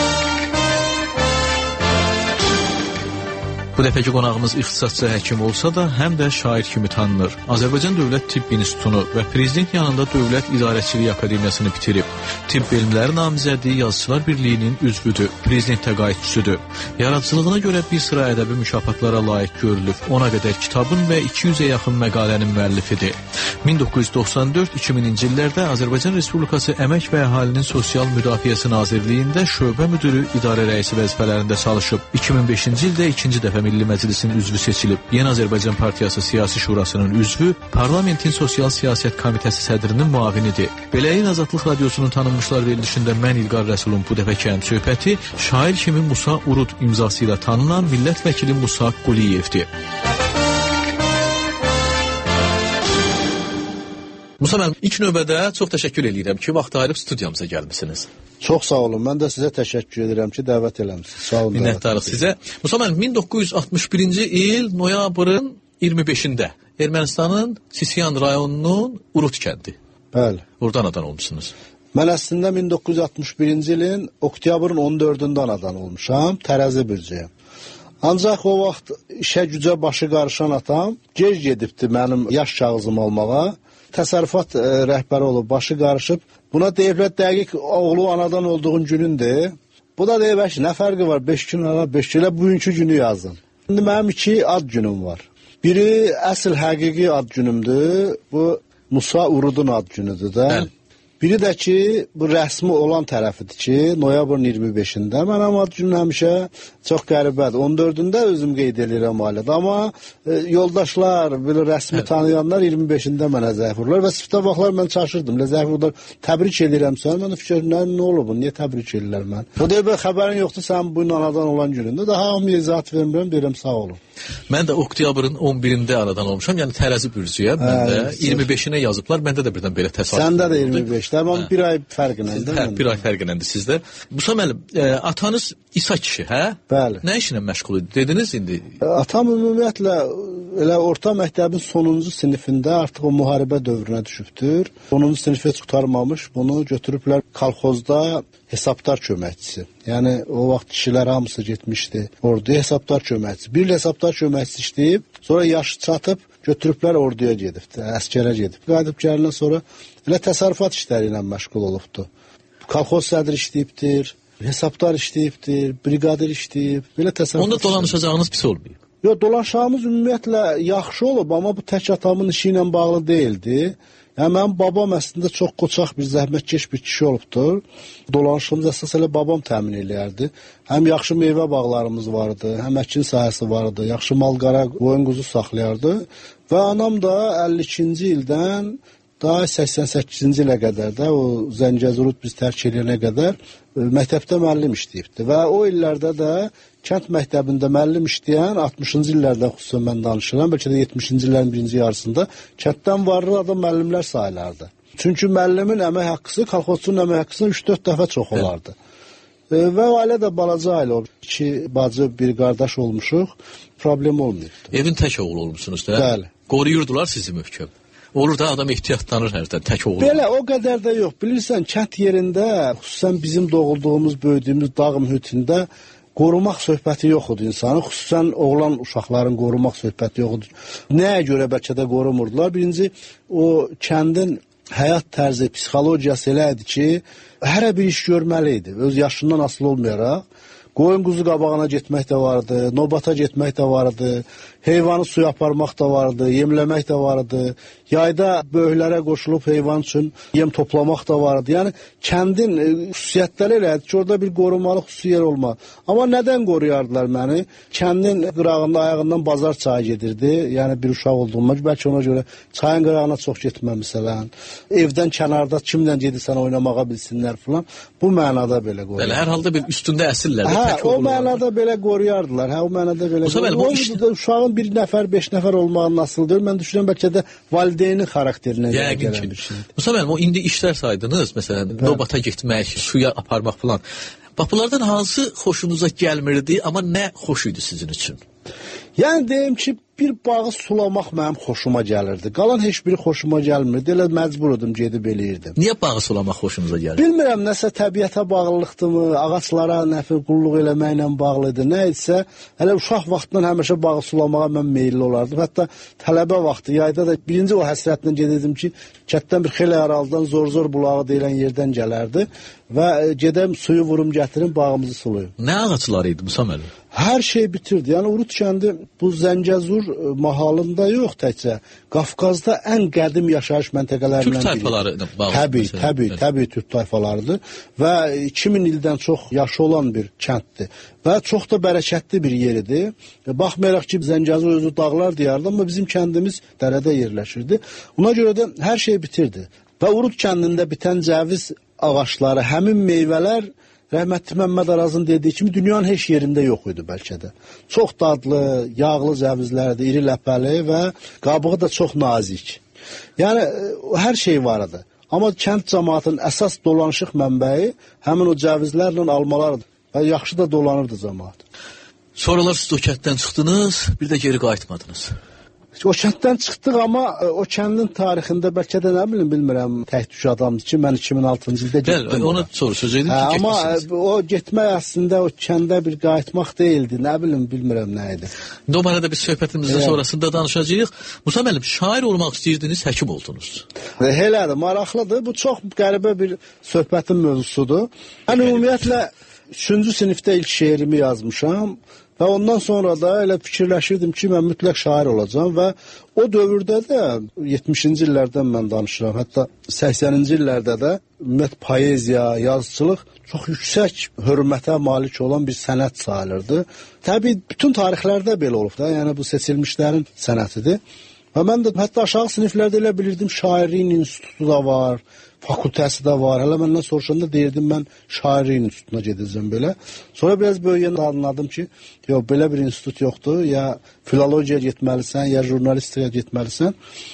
Bu dəfəki qonağımız ixtisasçı həkim olsa da, həm də şair kimi tanınır. Azərbaycan Dövlət Tibb İnstitutunu və Prezident yanında Dövlət İdarəçiliyi Akademiyasını bitirib. Tibb elmləri namizədi Yazıçılar Birliyinin üzvüdür, prezident təqaüdçüsüdür. Yaradıcılığına görə bir sıra ədəbi mükafatlara layiq görülüb. Ona qədər kitabın və 200-ə yaxın məqalənin müəllifidir. 1994-2000-ci illərdə Azərbaycan Respublikası Əmək və Əhalinin Sosial Müdafiəsi Nazirliyində şöbə müdürü, idarə rəisi vəzifələrində çalışıb. 2005-ci ildə ikinci dəfə Milli Məclisin üzvü seçilib. Yeni Azərbaycan Partiyası Siyasi Şurasının üzvü, Parlamentin Sosial Siyasət Komitəsi sədrinin müavinidir. Beləyin Azadlıq Radiosunun tanınmışlar verilişində mən İlqar Rəsulun bu dəfəki həmsöhbəti şair kimi Musa Urud imzası ilə tanınan millət vəkili Musa Quliyevdir. Musa müəllim, ilk növbədə çox təşəkkür edirəm ki, vaxt ayırıb studiyamıza gəlmisiniz.
Çox sağ olun. Mən də sizə təşəkkür edirəm ki, dəvət eləmisiniz. Sağ olun.
Minnətdarıq sizə. Musa müəllim, 1961-ci il noyabrın 25-də Ermənistanın Sisiyan rayonunun Urud kəndi.
Bəli.
Oradan anadan olmuşsunuz.
Mən əslində 1961-ci ilin oktyabrın 14-də anadan olmuşam, Tərəzi bürcəyəm. Ancaq o vaxt işə gücə başı qarışan atam gec gedibdi mənim yaş kağızım almağa. Təsərrüfat rəhbəri olub, başı qarışıb. Buna deyiblər, dəqiq oğlu anadan olduğun günündür. Bu da deyib, nə fərqi var, 5 gün ara, 5 gün elə bugünkü günü yazın. İndi mənim 2 ad günüm var. Biri əsl həqiqi ad günümdür, bu Musa Urudun ad günüdür da. Biri də ki, bu rəsmi olan tərəfidir ki, noyabrın 25-də. Mənim ad günüm həmişə çox qəribədir. 14-də özüm qeyd edirəm ailədə. Amma yoldaşlar, belə rəsmi tanıyanlar 25-də mənə zəif vururlar. Və sıfta vaxtlar mən çaşırdım. Zəif vururlar, təbrik edirəm sən. Mən də fikirlərim, nə olub, niyə təbrik edirlər mən? O deyir, xəbərin yoxdur, sən bu gün anadan olan günündə. Daha hamıya izahat vermirəm, deyirəm, sağ olun.
Mən də oktyabrın 11-də anadan olmuşam, yəni Tərəzi bürcüyəm. Mən də 25-inə yazıblar, məndə də birdən belə təsadüf.
Səndə də 25-də, amma bir ay fərqinədir.
Hə, bir ay fərqinədir sizdə. Musa müəllim, atanız İsa kişi, hə?
Bəli.
Nə işlə məşğul idi? Dediniz indi?
Atam ümumiyyətlə elə orta məktəbin sonuncu sinifində artıq o müharibə dövrünə düşübdür. 10-cu sinifə qurtarmamış, bunu götürüblər kolxozda hesabdar köməkçisi. Yəni o vaxt kişilər hamısı getmişdi orduya hesabdar köməkçisi. Bir hesabdar köməkçisi işləyib, sonra yaşı çatıb götürüblər orduya gedibdi, əskərə gedib. Qayıdıb gəlindən sonra elə təsərrüfat işləri ilə məşğul olubdu. Kolxoz sədri işləyibdir, hesabdar işləyibdir, briqadir işləyib, belə təsərrüfat.
Onda dolanışacağınız pis olmayıb.
Yox, dolanışağımız ümumiyyətlə yaxşı olub, amma bu tək atamın işi ilə bağlı deyildi. Yəni, mənim babam əslində çox qoçaq bir zəhmətkeş bir kişi olubdur. Dolanışımız əsas elə babam təmin eləyərdi. Həm yaxşı meyvə bağlarımız vardı, həm əkin sahəsi vardı, yaxşı mal-qara, qoyun quzu saxlayardı. Və anam da 52-ci ildən daha 88-ci ilə qədər də o Zəngəzurud biz tərk edənə qədər məktəbdə müəllim işləyibdi. Və o illərdə də kənd məktəbində müəllim işləyən 60-cı illərdə xüsusən mən danışıram, bəlkə də 70-ci illərin birinci yarısında kənddən varlı adam müəllimlər sayılardı. Çünki müəllimin əmək haqqısı, kolxozçunun əmək haqqısından 3-4 dəfə çox olardı. Və ailə də balaca ailə olub. 2 bacı, bir qardaş olmuşuq, problem olmayıbdı.
Evin tək oğlu olmuşsunuz da?
Bəli.
Qoruyurdular sizi möhkəm. Olur da adam ehtiyatlanır hərdən, tək oğlu.
Belə, o qədər də yox. Bilirsən, kənd yerində, xüsusən bizim doğulduğumuz, böyüdüyümüz dağ mühitində qorumaq söhbəti yox idi insanı. Xüsusən oğlan uşaqların qorumaq söhbəti yox idi. Nəyə görə bəlkə də qorumurdular? Birinci, o kəndin həyat tərzi, psixologiyası elə idi ki, hərə bir iş görməli idi. Öz yaşından asılı olmayaraq. Qoyun quzu qabağına getmək də vardı, nobata getmək də vardı, heyvanı suya aparmaq da vardı, yemləmək də vardı, yayda böyüklərə qoşulub heyvan üçün yem toplamaq da vardı. Yəni, kəndin xüsusiyyətləri elədi ki, orada bir qorumalı xüsusi yer olmalı. Amma nədən qoruyardılar məni? Kəndin qırağında, ayağından bazar çayı gedirdi. Yəni, bir uşaq olduğumda, bəlkə ona görə çayın qırağına çox getməmişsən. Evdən kənarda kimlə gedirsən oynamağa bilsinlər filan. Bu mənada belə qoruyardılar.
Belə, hər halda bir üstündə əsirlər.
Hə, o mənada belə qoruyardılar. Hə, o mənada belə qoruyardılar. Uşağın 1 nəfər, 5 nəfər olmağının asılıdır. Mən düşünürəm, bəlkə də valideynin xarakterinə
gələn bir şeydir. Musa müəllim, o indi işlər saydınız, məsələn, nobata getmək, suya aparmaq falan. Bax, bunlardan hansı xoşunuza gəlmirdi, amma nə xoş idi sizin üçün?
Yəni, deyim ki, bir bağı sulamaq mənim xoşuma gəlirdi. Qalan heç biri xoşuma gəlmirdi. Elə məcbur oldum, gedib eləyirdim.
Niyə bağı sulamaq xoşunuza gəlir?
Bilmirəm, nəsə təbiətə bağlılıqdırmı, ağaclara nəfir qulluq eləməklə bağlıdır, nə etsə. Hələ uşaq vaxtından həmişə bağı sulamağa mən meyilli olardım. Hətta tələbə vaxtı, yayda da birinci o həsrətlə gedirdim ki, kətdən bir xeyli aralıdan zor bulağı deyilən yerdən gələrdi və gedəm suyu vurum gətirim, bağımızı sulayım.
Nə ağacları idi Musa müəllim?
Hər şey bitirdi. Yəni Urut kəndi bu Zəngəzur mahalında yox təkcə, Qafqazda ən qədim yaşayış məntəqələrindən biri.
Türk tayfaları bağlı.
Təbii Türk tayfalarıdır və 2000 ildən çox yaşı olan bir kənddir və çox da bərəkətli bir yeridir. Baxmayaraq ki, Zəngəzur özü dağlar diyardı, amma bizim kəndimiz dərədə yerləşirdi. Ona görə də hər şey bitirdi. Və Urut kəndində bitən cəviz ağacları, həmin meyvələr rəhmətli Məmməd Arazın dediyi kimi dünyanın heç yerində yox idi bəlkə də. Çox dadlı, yağlı cəvizlərdir, iri ləpəli və qabığı da çox nazik. Yəni hər şey var idi. Amma kənd cəmaatının əsas dolanışıq mənbəyi həmin o cəvizlərlə almalardır. Və yaxşı da dolanırdı cəmaat.
Sonralar siz o kənddən çıxdınız, bir də geri qayıtmadınız.
O kənddən çıxdıq, amma o kəndin tarixində bəlkə də nə bilim, bilmirəm, tək düş adamdır ki, mən 2006-cı ildə getdim.
Bəli, ona sonra söz edin ki, getmişsiniz.
Amma o getmək əslində o kəndə bir qayıtmaq deyildi, nə bilim, bilmirəm nə idi.
İndi o mənədə biz söhbətimizin sonrasında danışacağıq. Musa müəllim, şair olmaq istəyirdiniz, həkim oldunuz.
Elədir, maraqlıdır. Bu çox qəribə bir söhbətin mövzusudur. Mən ümumiyyətlə 3-cü sinifdə ilk şeirimi yazmışam. Və ondan sonra da elə fikirləşirdim ki, mən mütləq şair olacağam və o dövrdə də 70-ci illərdən mən danışıram, hətta 80-ci illərdə də ümumiyyət poeziya, yazıçılıq çox yüksək hörmətə malik olan bir sənət sayılırdı. Təbii bütün tarixlərdə belə olub da, yəni bu seçilmişlərin sənətidir. Və mən də hətta aşağı siniflərdə elə bilirdim, şairliyin institutu da var, fakültəsi də var. Hələ məndən soruşanda deyirdim, mən şairliyin institutuna gedəcəm belə. Sonra biraz böyüyəndə anladım ki, yox, belə bir institut yoxdur, ya filologiya getməlisən, ya jurnalistika getməlisən.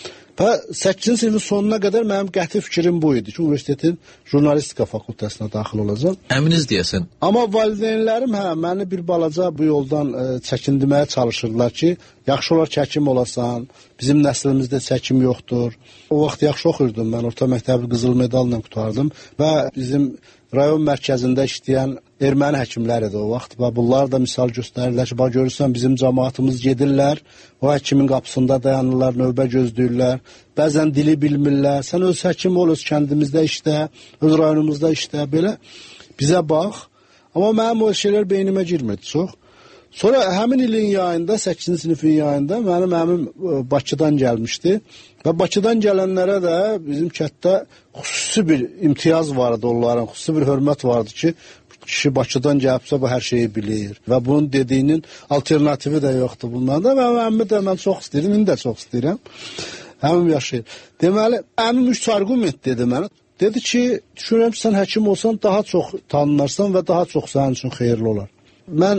Və 8-ci sinifin sonuna qədər mənim qəti fikrim bu idi ki, universitetin jurnalistika fakültəsinə daxil olacam.
Əminiz deyəsən.
Amma valideynlərim məni bir balaca bu yoldan çəkindirməyə çalışırlar ki, yaxşı olar ki, həkim olasan, bizim nəslimizdə həkim yoxdur. O vaxt yaxşı oxuyurdum, mən orta məktəbi qızıl medalla qutardım və bizim rayon mərkəzində işləyən erməni həkimlər idi o vaxt və bunlar da misal göstərirlər ki, bax görürsən bizim cəmaatımız gedirlər, o həkimin qapısında dayanırlar, növbə gözləyirlər, bəzən dili bilmirlər, sən öz həkim ol, öz kəndimizdə işlə, öz rayonumuzda işlə, belə bizə bax. Amma mənim o şeylər beynimə girmirdi çox. Sonra həmin ilin yayında, 8-ci sinifin yayında mənim əmim Bakıdan gəlmişdi və Bakıdan gələnlərə də bizim kənddə xüsusi bir imtiyaz vardı onların, xüsusi bir hörmət vardı ki, kişi Bakıdan gəlibsə bu hər şeyi bilir və bunun dediyinin alternativi də yoxdur bunlarda və əmimi də mən çox istəyirəm, indi də çox istəyirəm. Əmim yaşayır. Deməli, əmim 3 argument dedi mənə. Dedi ki, düşünürəm ki, sən həkim olsan daha çox tanınarsan və daha çox sənin üçün xeyirli olar. Mən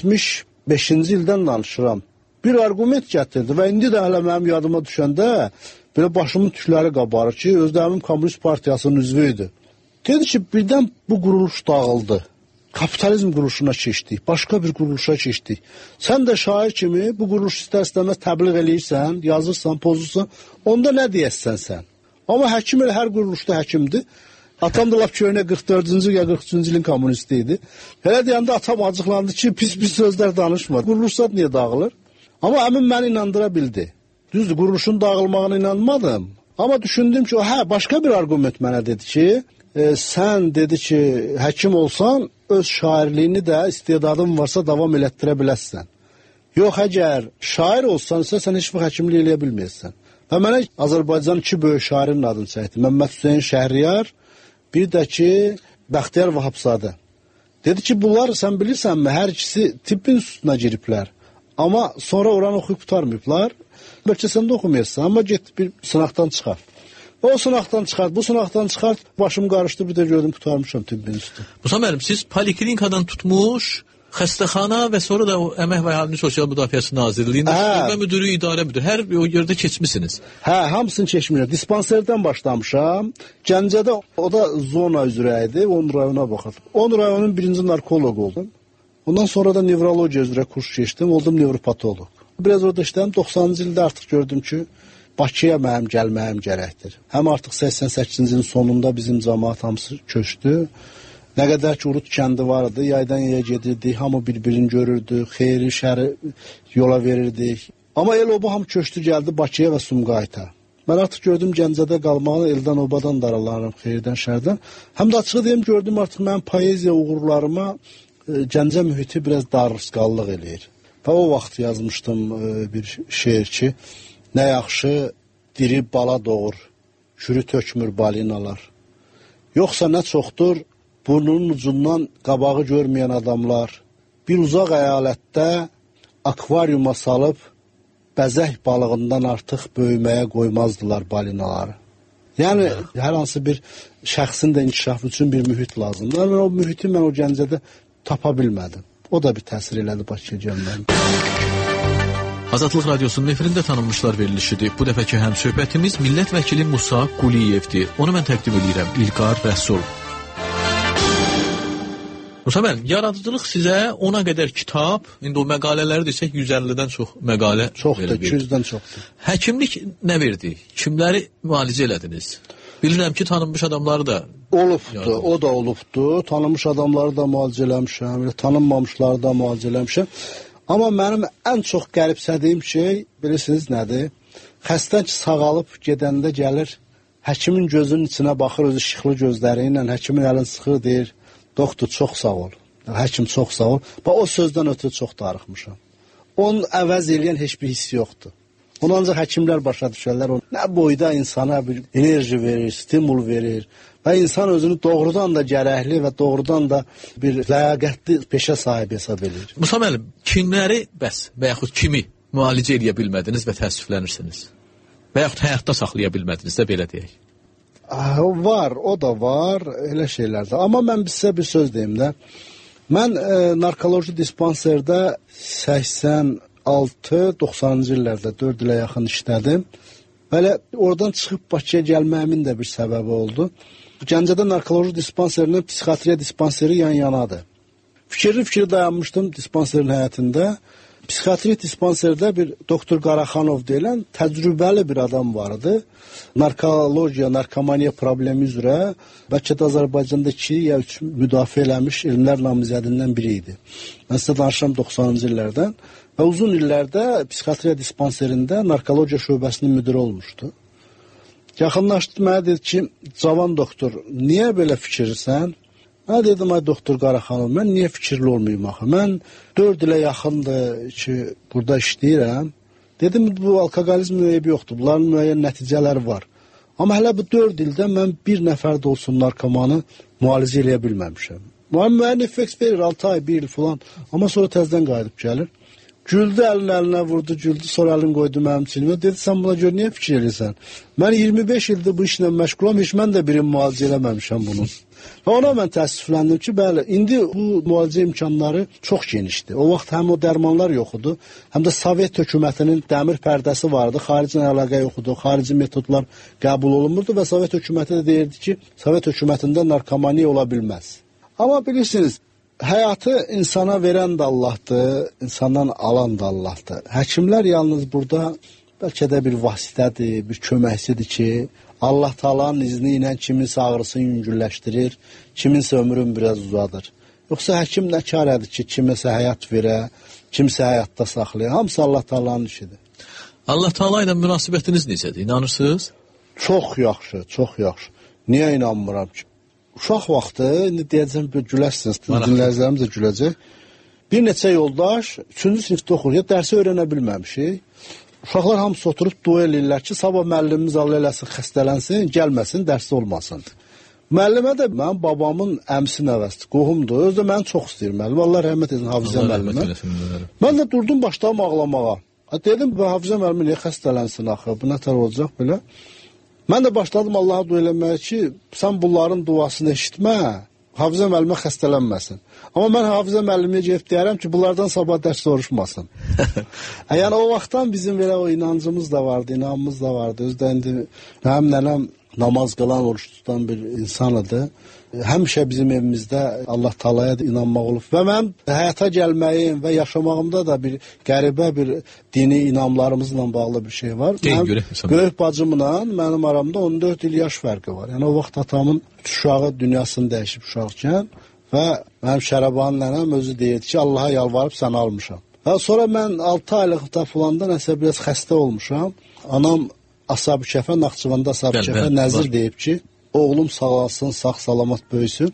75-ci ildən danışıram. Bir argument gətirdi və indi də hələ mənim yadıma düşəndə belə başımın tükləri qabarır ki, özlərim Kommunist Partiyasının üzvü idi. Dedi ki, birdən bu quruluş dağıldı. Kapitalizm quruluşuna keçdik, başqa bir quruluşa keçdik. Sən də şair kimi bu quruluş istər-istəməz təbliğ eləyirsən, yazırsan, pozursan, onda nə deyəsən sən? Amma həkim elə hər quruluşda həkimdir. Atam da lap köynə 44-cü ya 43-cü ilin kommunisti idi. Elə deyəndə atam acıqlandı ki, pis sözlər danışma. Quruluşlar niyə dağılır? Amma əmim məni inandıra bildi. Düzdür, quruluşun dağılmağına inanmadım. Amma düşündüm ki, başqa bir argument mənə dedi ki, sən dedi ki, həkim olsan, öz şairliyini də istedadın varsa davam elətdirə biləsən. Yox, əgər şair olsan, sən heç bir həkimlik eləyə bilməyəsən. Və mənə Azərbaycan 2 böyük şairin adını çəkdi. Məmməd Hüseyn Şəhriyar, bir də ki, Bəxtiyar Vahabzadə. Dedi ki, bunlar sən bilirsənmi, hər ikisi tibb institutuna giriblər. Amma sonra oranı oxuyub tutarmayıblar. Bəlkə sən də oxumayırsan, amma get bir sınaqdan çıxar. O sınaqdan çıxart, bu sınaqdan çıxart, başım qarışdı, bir də gördüm, tutarmışam tibb institutu.
Musa müəllim, siz poliklinikadan tutmuş, xəstəxana və sonra da Əmək və Əhalinin Sosial Müdafiəsi Nazirliyində şöbə müdürü, idarə müdürü, hər o yerdə keçmisiniz.
Hə, hamısını keçmişəm. Dispanserdən başlamışam. Gəncədə o da zona üzrə idi, 10 rayona baxırdım. 10 rayonun birinci narkoloq oldum. Ondan sonra da nevrologiya üzrə kurs keçdim, oldum nevropatoloq. Biraz orada işlədim. 90-cı ildə artıq gördüm ki, Bakıya mənim gəlməyim gərəkdir. Həm artıq 88-ci ilin sonunda bizim cəmaət hamısı köçdü. Nə qədər ki, Urut kəndi vardı, yaydan yaya gedirdik, hamı bir-birini görürdü, xeyri, şəri yola verirdik. Amma el oba hamı köçdü, gəldi Bakıya və Sumqayıta. Mən artıq gördüm Gəncədə qalmağını, eldən obadan daralanırım, xeyirdən, şərdən. Həm də açıq deyim, gördüm artıq mənim poeziya uğurlarıma Gəncə mühiti biraz darısqallıq eləyir. Və o vaxt yazmışdım bir şeir ki, nə yaxşı diri bala doğur, kürü tökmür balinalar. Yoxsa nə çoxdur burnunun ucundan qabağı görməyən adamlar. Bir uzaq əyalətdə akvaryuma salıb bəzək balığından artıq böyüməyə qoymazdılar balinaları. Yəni, hər hansı bir şəxsin də inkişafı üçün bir mühit lazımdır. Mən o mühiti o Gəncədə tapa bilmədim. O da bir təsir elədi Bakıya gəlməyim.
Azadlıq Radiosunun efirində tanınmışlar verilişidir. Bu dəfəki həmsöhbətimiz millət vəkili Musa Quliyevdir. Onu mən təqdim edirəm. İlqar Rəsul. Musa müəllim, yaradıcılıq sizə 10-a qədər kitab, indi o məqalələri desək 150-dən çox məqalə
çoxdur, 200-dən çoxdur.
Həkimlik nə verdi? Kimləri müalicə elədiniz? Bilirəm ki, tanınmış adamları da
olubdu, o da olubdu. Tanınmış adamları da müalicə eləmişəm, tanınmamışları da müalicə eləmişəm. Amma mənim ən çox qəribsədiyim şey, bilirsiniz nədir? Xəstən ki, sağalıb gedəndə gəlir, həkimin gözünün içinə baxır, özü işıqlı gözləri ilə, həkimin əlini sıxır, deyir, doktor, çox sağ ol. Həkim, çox sağ ol. O sözdən ötürü çox darıxmışam. Onun əvəz eləyən heç bir hissi yoxdur. Onu ancaq həkimlər başa düşərlər. Nə boyda insana bir enerji verir, stimul verir və insan özünü doğrudan da gərəkli və doğrudan da bir ləyaqətli peşə sahibi hesab edir.
Musa müəllim, kimləri bəs və yaxud kimi müalicə edə bilmədiniz və təəssüflənirsiniz? Və yaxud həyatda saxlaya bilmədiniz də, belə deyək.
Var, o da var, elə şeylərdə. Amma mən sizə bir söz deyim də. Mən narkoloji dispanserdə 86-90-cı illərdə 4 ilə yaxın işlədim. Belə oradan çıxıb Bakıya gəlməyimin də bir səbəbi oldu. Gəncədə narkoloji dispanserinin psixiatriya dispanseri yan-yanadır. Fikirli dayanmışdım dispanserin həyətində. Psixiatri dispanserdə bir doktor Qaraxanov deyilən təcrübəli bir adam vardı. Narkologiya, narkomaniya problemi üzrə bəlkə də Azərbaycanda 2 ya 3 müdafiə eləmiş elmlər namizədindən biri idi. Mən sizə danışıram 90-cı illərdən və uzun illərdə psixiatriya dispanserində narkologiya şöbəsinin müdiri olmuşdu. Yaxınlaşdı, mənə dedi ki, cavan doktor, niyə belə fikirsən? Mən dedim, ay doktor Qaraxanov, mən niyə fikirli olmayayım axı? Mən 4 ilə yaxındır ki, burada işləyirəm. Dedim, bu alkoqolizm müəyyəbi yoxdur, bunların müəyyən nəticələri var. Amma hələ bu 4 ildə mən bir nəfər də olsun narkomanı müalicə eləyə bilməmişəm. Müəyyən effekt verir, 6 ay, 1 il falan, amma sonra təzdən qayıdıb gəlir. Güldü, əlinə vurdu, güldü, sonra əlini qoydu mənim çiynimə. Dedi, sən buna görə niyə fikir edirsən? Mən 25 ildir bu işlə məşğulam, heç mən də birini müalicə eləməmişəm bunun. Və ona mən təəssüfləndim ki, bəli, indi bu müalicə imkanları çox genişdir. O vaxt həm o dərmanlar yox idi, həm də Sovet hökumətinin dəmir pərdəsi vardı, xariclə əlaqə yox idi, xarici metodlar qəbul olunmurdu və Sovet hökuməti də deyirdi ki, Sovet hökumətində narkomaniya ola bilməz. Amma bilirsiniz, həyatı insana verən də Allahdır, insandan alan da Allahdır. Həkimlər yalnız burada bəlkə də bir vasitədir, bir köməkçidir ki, Allah Taala'nın izni ilə kiminsə ağrısını yüngülləşdirir, kiminsə ömrünü biraz uzadır. Yoxsa həkim nə kar edir ki, kiməsə həyat verə, kimsə həyatda saxlayır. Hamısı Allah Taala'nın işidir.
Allah Taala ilə münasibətiniz necədir? İnanırsınız?
Çox yaxşı, çox yaxşı. Niyə inanmıram ki? Uşaq vaxtı, indi deyəcəm, güləsiniz, dinləyicilərimiz də güləcək. Bir neçə yoldaş 3-cü sinifdə oxur, ya dərsi öyrənə bilməmişik. Uşaqlar hamısı oturub dua eləyirlər ki, sabah müəllimimiz Allah eləsin, xəstələnsin, gəlməsin, dərsi olmasın. Müəllimə də mənim babamın əmsi nəvəsidir, qohumdur. Özü də məni çox istəyir müəllim. Allah rəhmət edin Hafizə müəllimə. Mən də durdum, başladım ağlamağa. Dedim, Hafizə müəllimə niyə xəstələnsin axı, bu nətər olacaq belə. Mən də başladım Allaha dua eləməyə ki, sən bunların duasını eşitmə, Hafizə müəllimə xəstələnməsin. Amma mən Hafizə müəllimə gəlib deyərəm ki, bunlardan sabah dərs soruşmasın. Yəni o vaxtdan bizim belə o inancımız da vardı, inamımız da vardı. Özdə indi mənim nənəm namaz qılan, oruç tutan bir insan idi. Həmişə bizim evimizdə Allah Taalaya inanmaq olub və mənim həyata gəlməyim və yaşamağımda da bir qəribə bir dini inanlarımızla bağlı bir şey var. Böyük bacımla mənim aramda 14 il yaş fərqi var. Yəni o vaxt atamın uşağı dünyasını dəyişib uşaqkən və mənim Şərəban nənəm özü deyirdi ki, Allaha yalvarıb səni almışam. Və sonra mən 6 aylıqda falanda nəsə biraz xəstə olmuşam. Anam Ashab-ı Kəhfə, Naxçıvanda Ashab-ı Kəhfə nəzir deyib ki, oğlum sağalsın, sağ-salamat böyüsün.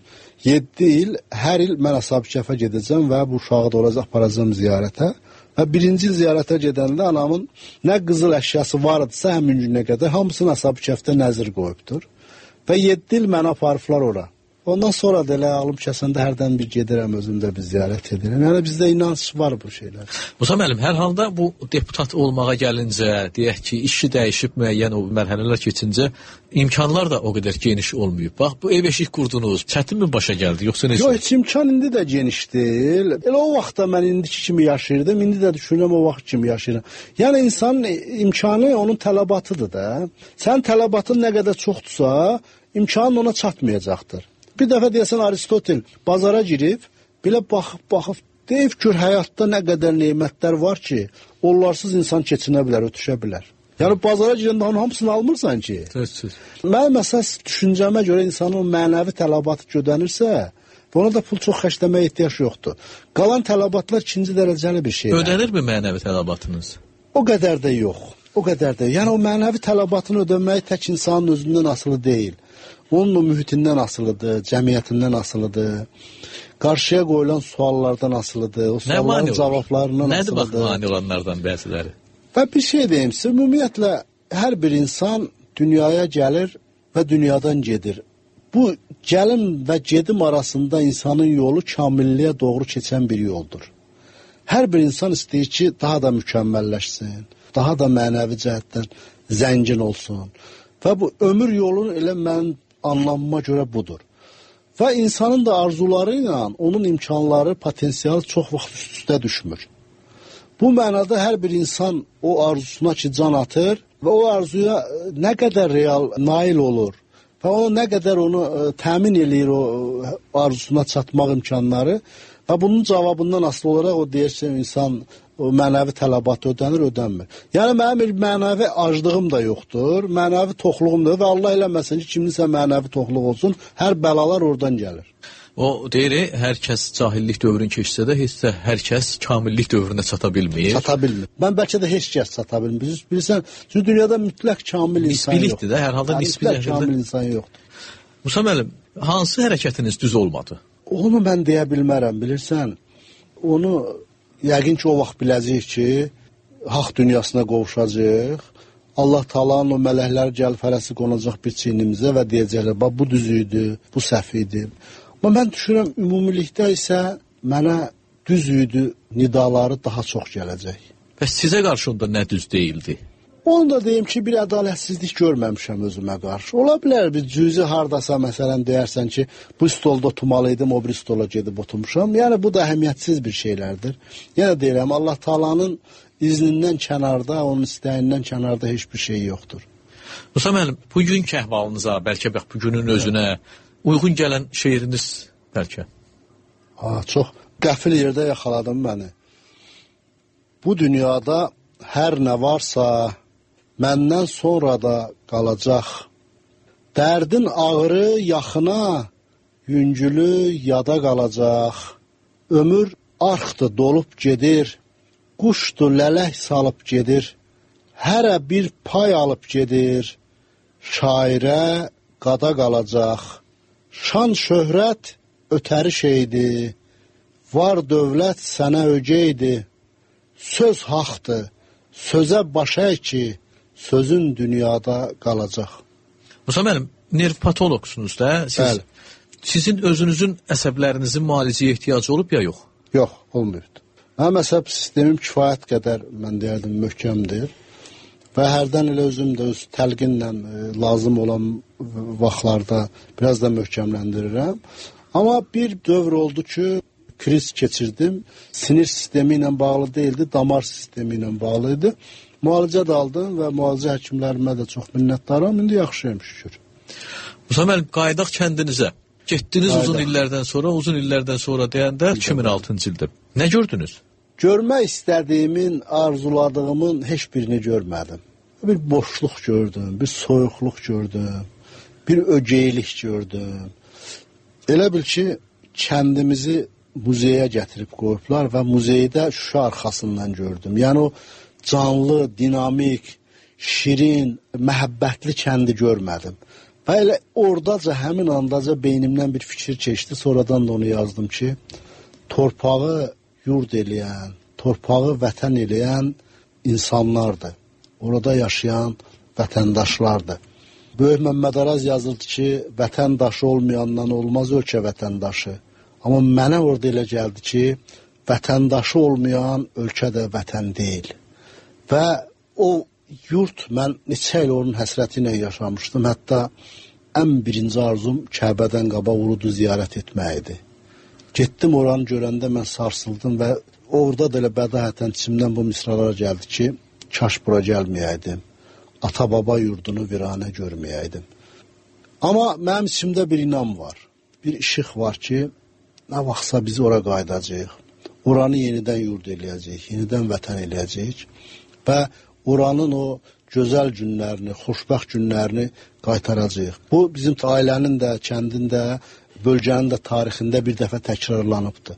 7 il, hər il mən Ashab-ı Kəhfə gedəcəm və bu uşağı da orada aparacam ziyarətə. Və birinci il ziyarətə gedəndə anamın nə qızıl əşyası var idisə həmin günə qədər hamısını Ashab-ı Kəhfdə nəzir qoyubdur. Və 7 il məni aparıblar ora. Ondan sonra da elə alım kəsəndə hərdən bir gedirəm, özüm də bir ziyarət edirəm. Yəni bizdə inanç var bu şeylər.
Musa müəllim, hər halda bu deputat olmağa gəlincə, deyək ki, işi dəyişib müəyyən o mərhələlər keçincə imkanlar da o qədər geniş olmayıb. Bax, bu ev eşik qurdunuz, çətin mi başa gəldi, yoxsa necə?
Yox, heç imkan indi də geniş deyil. Elə o vaxtda mən indiki kimi yaşayırdım, indi də düşünürəm o vaxt kimi yaşayıram. Yəni insanın imkanı onun tələbatıdır da. Sənin tələbatın nə qədər çoxdursa, imkanın ona çatmayacaqdır. Bir dəfə deyəsən Aristotel bazara girib, belə baxıb, deyib ki, həyatda nə qədər neymətlər var ki, onlarsız insan keçinə bilər, ötüşə bilər. Yəni bazara girəndə onun hamısını almırsan ki. Mənim əsas düşüncəmə görə insanın mənəvi tələbatı gödənirsə, buna da pul çox xərcləməyə ehtiyac yoxdur. Qalan tələbatlar ikinci dərəcəli bir şeydir.
Ödənirmi mənəvi tələbatınız?
O qədər də yox. O qədər də. Yəni o mənəvi tələbatını ödəmək tək insanın özündən asılı deyil. Onun o mühitindən asılıdır, cəmiyyətindən asılıdır, qarşıya qoyulan suallardan asılıdır, o sualların cavablarından asılıdır.
Nədir bax mani olanlardan bəziləri?
Və bir şey deyim sizə, ümumiyyətlə hər bir insan dünyaya gəlir və dünyadan gedir. Bu gəlim və gedim arasında insanın yolu kamilliyə doğru keçən bir yoldur. Hər bir insan istəyir ki, daha da mükəmməlləşsin, daha da mənəvi cəhətdən zəngin olsun. Və bu ömür yolunu elə mənim anlamıma görə budur. Və insanın da arzuları ilə onun imkanları, potensialı çox vaxt üst-üstə düşmür. Bu mənada hər bir insan o arzusuna ki, can atır və o arzuya nə qədər real nail olur və o nə qədər onu təmin eləyir o arzusuna çatmaq imkanları və bunun cavabından asılı olaraq o deyirsə insan o mənəvi tələbatı ödənir, ödənmir. Yəni mənim mənəvi aclığım da yoxdur, mənəvi toxluğum da və Allah eləməsin ki, kiminsə mənəvi toxluq olsun, hər bəlalar oradan gəlir.
O deyir, hər kəs cahillik dövrün keçsə də, heç də hər kəs kamillik dövrünə çata bilmir.
Çata bilmir. Mən bəlkə də heç kəs çata bilmir. Bilirsən, çünki dünyada mütləq kamil insan yoxdur.
Nisbilikdir də, hər halda
mütləq kamil insan yoxdur.
Musa müəllim, hansı hərəkətiniz düz olmadı?
Onu mən deyə bilmərəm, bilirsən. Onu yəqin ki, o vaxt biləcəyik ki, haqq dünyasına qovuşacaq. Allah Taala'nın o mələkləri gəlib fərəsi qonacaq bir çiynimizə və deyəcəklər, bax, bu düz idi, bu səhv idi. Amma mən düşünürəm, ümumilikdə isə mənə düz idi nidaları daha çox gələcək.
Bəs sizə qarşı onda nə düz deyildi?
Onu da deyim ki, bir ədalətsizlik görməmişəm özümə qarşı. Ola bilər bir cüzi hardasa, məsələn, deyərsən ki, bu stolda oturmalıydım, o bir stola gedib oturmuşam. Yəni, bu da əhəmiyyətsiz bir şeylərdir. Yəni, deyirəm, Allah Taala'nın iznindən kənarda, onun istəyindən kənarda heç bir şey yoxdur.
Musa müəllim, bugünkü əhvalınıza, bəlkə bax, bugünün özünə uyğun gələn şeiriniz bəlkə?
Çox qəfil yerdə yaxaladım məni. Bu dünyada hər nə varsa, məndən sonra da qalacaq. Dərdin ağrı yaxına, yüngülü yada qalacaq. Ömür arxdır, dolub gedir, quşdur, lələk salıb gedir. Hərə bir pay alıb gedir, şairə qada qalacaq. Şan şöhrət ötəri şeydir, var dövlət sənə ögeydir. Söz haqdır, sözə baş əy ki, sözün dünyada qalacaq.
Musa müəllim, nervpatoloqsunuz da, sizin özünüzün əsəblərinizin müalicəyə ehtiyacı olub ya yox?
Yox, olmayıb. Mənim əsəb sistemim kifayət qədər, mən deyərdim, möhkəmdir və hərdən elə özüm də öz təlqinlə lazım olan vaxtlarda biraz da möhkəmləndirirəm. Amma bir dövr oldu ki, kriz keçirdim, sinir sistemi ilə bağlı deyildi, damar sistemi ilə bağlı idi. Müalicə də aldım və müalicə həkimlərimə də çox minnətdaram, indi yaxşıyım şükür.
Musa müəllim, qayıdaq kəndinizə. Getdiniz uzun illərdən sonra deyəndə 2006-cı ildə. Nə gördünüz?
Görmək istədiyimin, arzuladığımın heç birini görmədim. Bir boşluq gördüm, bir soyuqluq gördüm, bir ögeylik gördüm. Elə bil ki, kəndimizi muzeyə gətirib qoyublar və muzeydə Şuşa arxasından gördüm. Yəni o canlı, dinamik, şirin, məhəbbətli kəndi görmədim. Və elə oradaca, həmin andaca beynimdən bir fikir keçdi. Sonradan da onu yazdım ki, torpağı yurd eləyən, torpağı vətən eləyən insanlardır. Orada yaşayan vətəndaşlardır. Böyük Məmməd Araz yazırdı ki, vətəndaşı olmayandan olmaz ölkə vətəndaşı. Amma mənə orada elə gəldi ki, vətəndaşı olmayan ölkə də vətən deyil. Və o yurt, mən neçə il onun həsrəti ilə yaşamışdım. Hətta ən birinci arzum Kəbədən qabaq Urudu ziyarət etmək idi. Getdim oranı görəndə mən sarsıldım və orada da elə bədahətən içimdən bu misralar gəldi ki, kaş bura gəlməyəydim. Ata-baba yurdunu viranə görməyəydim. Amma mənim içimdə bir inam var. Bir işıq var ki, nə vaxtsa biz ora qayıdacağıq. Oranı yenidən yurd eləyəcəyik, yenidən vətən eləyəcəyik və oranın o gözəl günlərini, xoşbəxt günlərini qaytaracağıq. Bu bizim ailənin də, kəndin də, bölgənin də tarixində bir dəfə təkrarlanıbdır.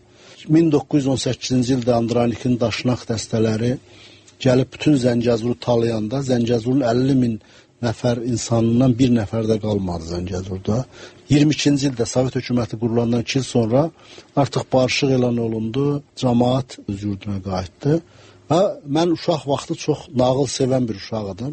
1918-ci ildə Andranikin daşnaq dəstələri gəlib bütün Zəngəzuru talayanda Zəngəzurun 50.000 nəfər insanından bir nəfər də qalmadı Zəngəzurda. 22-ci ildə Sovet hökuməti qurulandan 2 il sonra artıq barışıq elan olundu, cəmaət öz yurduna qayıtdı. Və mən uşaq vaxtı çox nağıl sevən bir uşaq idim.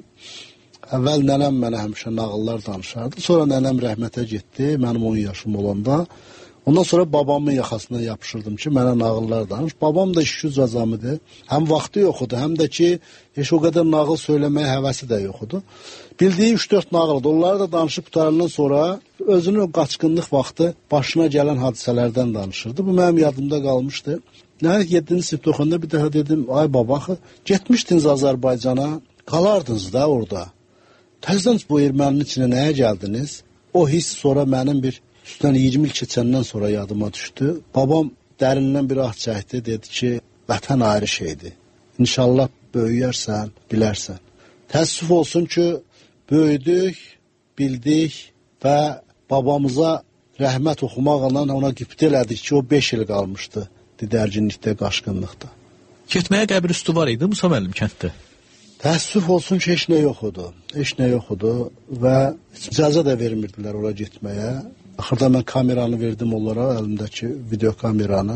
Əvvəl nənəm mənə həmişə nağıllar danışardı. Sonra nənəm rəhmətə getdi, mənim 10 yaşım olanda. Ondan sonra babamın yaxasına yapışırdım ki, mənə nağıllar danış. Babam da işgüz adam idi. Həm vaxtı yox idi, həm də ki, heç o qədər nağıl söyləməyə həvəsi də yox idi. Bildiyi 3-4 nağıldı. Onları da danışıb qutarandan sonra özünün o qaçqınlıq vaxtı başına gələn hadisələrdən danışırdı. Bu mənim yadımda qalmışdı. Nəhayət 7-ci sinifdə oxuyanda bir dəfə dedim, ay baba, getmişdiniz Azərbaycana, qalardınız da orada. Təzdən bu erməninin içinə nəyə gəldiniz? O hiss sonra mənim bir üstdən 20 il keçəndən sonra yadıma düşdü. Babam dərindən bir ah çəkdi, dedi ki, vətən ayrı şeydir. İnşallah böyüyərsən, bilərsən. Təəssüf olsun ki, böyüdük, bildik və babamıza rəhmət oxumaqla ona qibtə elədik ki, o 5 il qalmışdı didərginlikdə, qaşqınlıqda.
Getməyə qəbir üstü var idi Musa müəllim kənddə?
Təəssüf olsun ki, heç nə yox idi. Heç nə yox idi və icazə də vermirdilər ora getməyə. Axırda mən kameranı verdim onlara, əlimdəki video kameranı.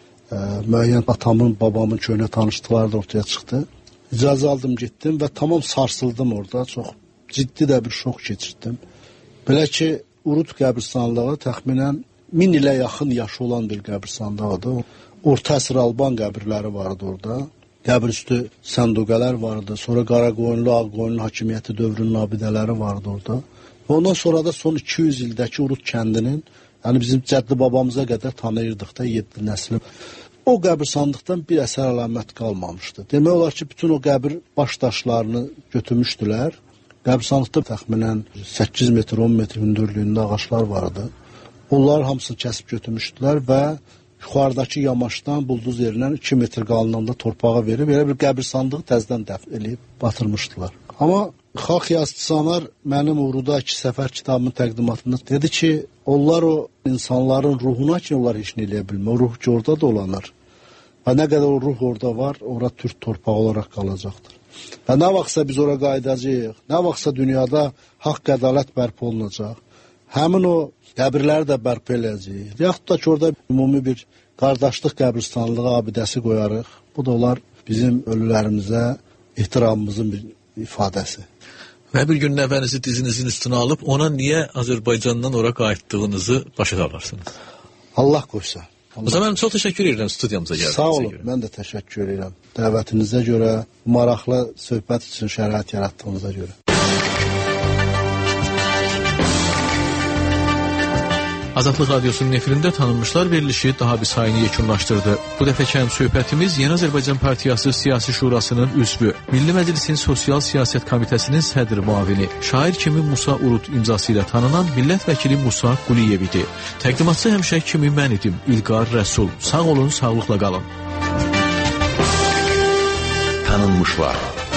Müəyyən atamın, babamın köhnə tanışdıqları da ortaya çıxdı. İcazə aldım, getdim və tamam sarsıldım orada. Çox ciddi də bir şok keçirdim. Belə ki, Urud qəbirstanlığı təxminən 1000 ilə yaxın yaşı olan bir qəbirstanlıqdır. Orta əsr Alban qəbirləri vardı orada. Qəbir üstü sənduqələr vardı. Sonra Qaraqoyunlu, Ağqoyunlu hakimiyyəti dövrünün abidələri vardı orada. Ondan sonra da son 200 ildəki Urud kəndinin, yəni bizim cəddi babamıza qədər tanıyırdıq da 7 nəsli. O qəbirsandıqdan bir əsər əlamət qalmamışdı. Demək olar ki, bütün o qəbir baş daşlarını götürmüşdülər. Qəbirsandıqda təxminən 8 metr, 10 metr hündürlüyündə ağaçlar vardı. Onları hamısını kəsib götürmüşdülər və yuxarıdakı yamaçdan bulduz yerindən 2 metr qalınlığında torpağa verib, elə bir qəbirsandığı təzdən dəfn eləyib batırmışdılar. Amma xalq yazıçılar mənim Uruda 2 səfər kitabımın təqdimatında dedi ki, onlar o insanların ruhuna ki, onlar heç nə eləyə bilmir. O ruh ki, orada da olanlar. Və nə qədər o ruh orada var, ora türk torpağı olaraq qalacaqdır. Və nə vaxtsa biz ora qayıdacağıq, nə vaxtsa dünyada haqq ədalət bərpa olunacaq. Həmin o qəbirləri də bərpa eləyəcəyik. Yaxud da ki, orada ümumi bir qardaşlıq qəbirstanlığı abidəsi qoyarıq. Bu da olar bizim ölülərimizə ehtiramımızın bir ifadəsi.
Və bir gün nəvənizi dizinizin üstünə alıb, ona niyə Azərbaycandan ora qayıtdığınızı başa salarsınız?
Allah qoysa.
O zaman çox təşəkkür edirəm studiyamıza gəldiyinizə görə.
Sağ olun, mən də təşəkkür edirəm. Dəvətinizə görə, maraqlı söhbət üçün şərait yaratdığınıza görə.
Azadlıq Radiosunun efirində tanınmışlar verilişi daha bir sayını yekunlaşdırdı. Bu dəfəki söhbətimiz Yeni Azərbaycan Partiyası Siyasi Şurasının üzvü, Milli Məclisin Sosial Siyasət Komitəsinin sədr müavini, şair kimi Musa Urut imzası ilə tanınan millət vəkili Musa Quliyev idi. Təqdimatçı həmişə kimi mən idim, İlqar Rəsul. Sağ olun, sağlıqla qalın.
Tanınmışlar.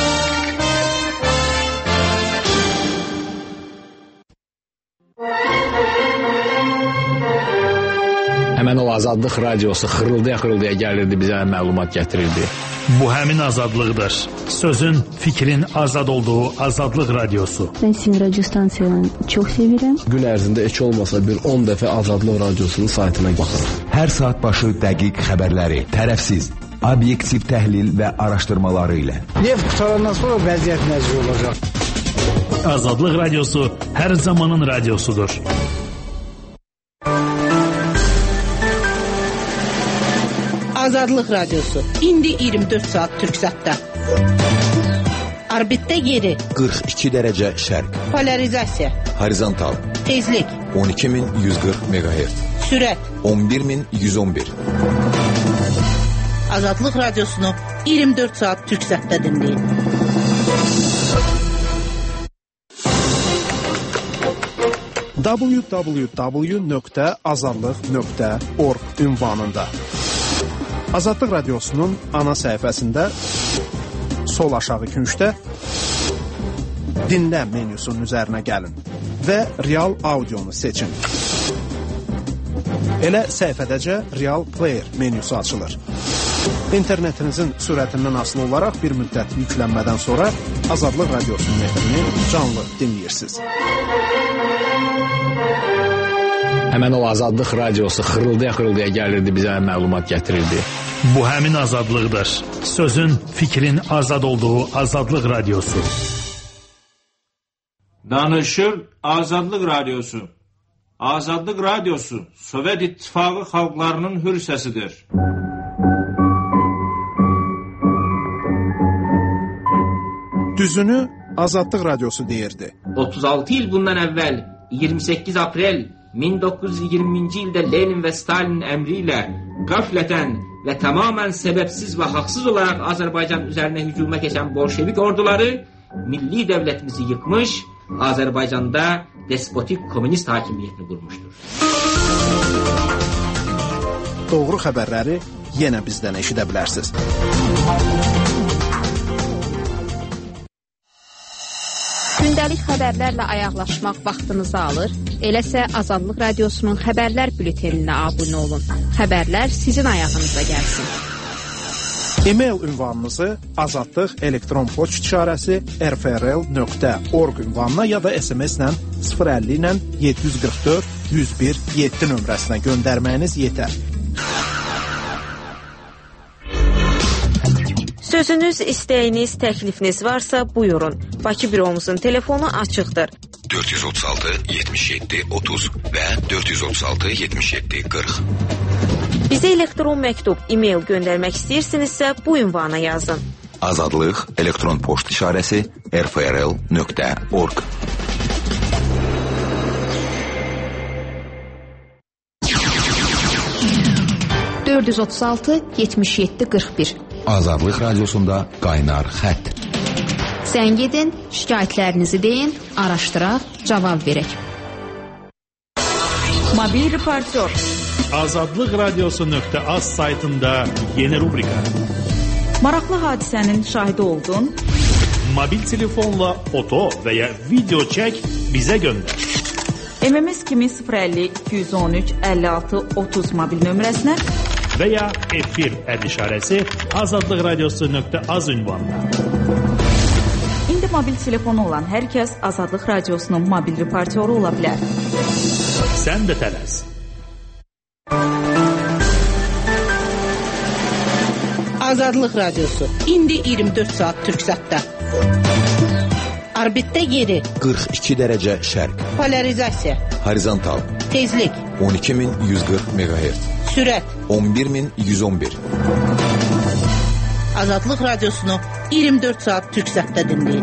Həmən o Azadlıq Radiosu xırıldaya gəlirdi, bizə məlumat gətirirdi.
Bu həmin azadlıqdır. Sözün, fikrin azad olduğu Azadlıq Radiosu.
Ben sizin radyo stansiyanı çok sevirəm.
Gün ərzində heç olmasa bir 10 dəfə Azadlıq Radiosunun saytına baxırım.
Hər saat başı dəqiq xəbərləri, tərəfsiz, obyektiv təhlil və araşdırmaları ilə.
Neft qutarandan sonra vəziyyət necə olacaq?
Azadlıq Radiosu hər zamanın radiosudur.
Azadlıq Radiosu. İndi 24 saat Türksatda. Orbitdə yeri.
42 dərəcə şərq.
Polarizasiya.
Horizontal.
Tezlik.
12140 MHz.
Sürət.
11111.
Azadlıq Radiosunu 24 saat Türksatda dinləyin.
www.azadlıq.org ünvanında Azadlıq Radiosunun ana səhifəsində sol aşağı küncdə dinlə menyusunun üzərinə gəlin və real audionu seçin. Elə səhifədəcə Real Player menyusu açılır. İnternetinizin sürətindən asılı olaraq bir müddət yüklənmədən sonra Azadlıq Radiosunun efrini canlı dinləyirsiniz.
Həmən o Azadlıq Radiosu xırıldaya gəlirdi, bizə məlumat gətirirdi.
Bu həmin azadlıqdır. Sözün, fikrin azad olduğu Azadlıq Radiosu.
Danışır Azadlıq Radiosu. Azadlıq Radiosu Sovet İttifaqı xalqlarının hür səsidir.
Düzünü Azadlıq Radiosu deyirdi.
36 il bundan əvvəl 28 aprel 1920-ci ildə Lenin və Stalinin əmri ilə qaflətən və tamamən səbəbsiz və haqsız olaraq Azərbaycan üzərinə hücuma keçən bolşevik orduları milli dövlətimizi yıkmış, Azərbaycanda despotik komünist hakimiyyətini qurmuşdur.
Doğru xəbərləri yenə bizdən eşidə bilərsiniz.
Gündəlik xəbərlərlə ayaqlaşmaq vaxtınızı alır. Eləsə Azadlıq Radiosunun xəbərlər bülteninə abunə olun. Xəbərlər sizin ayağınıza gəlsin.
E-mail ünvanınızı azadlıq elektron poçt işarəsi rfrl.org ünvanına ya da SMS-lə 050 ilə 744 101 7 nömrəsinə göndərməyiniz yetər.
Sözünüz, istəyiniz, təklifiniz varsa buyurun. Bakı büromuzun telefonu açıqdır.
436 77 30 və 436 77 40.
Bizə elektron məktub, e-mail göndərmək istəyirsinizsə bu ünvana yazın.
Azadlıq elektron poçt işarəsi rfrl.org.
(436-77-41)
Azadlıq Radiosunda qaynar xətt.
Zəng edin, şikayətlərinizi deyin, araşdıraq, cavab verək.
Mobil reportör.
Azadlıq Radiosu.az saytında yeni rubrika.
Maraqlı hadisənin şahidi oldun.
Mobil telefonla foto və ya video çək, bizə göndər.
MMS kimi 050 213 56 30 mobil nömrəsinə
və ya efir əd işarəsi Azadlıq Radiosu.az ünvanına.
İndi mobil telefonu olan hər kəs Azadlıq Radiosunun mobil reportyoru ola bilər.
Sən də tələs.
Azadlıq Radiosu. İndi 24 saat Türksatda. Orbitdə yeri.
42 dərəcə şərq.
Polarizasiya.
Horizontal.
Tezlik.
12140 MHz.
Sürət.
11111.
Azadlıq Radiosunu 24 saat Türksatda dinləyin.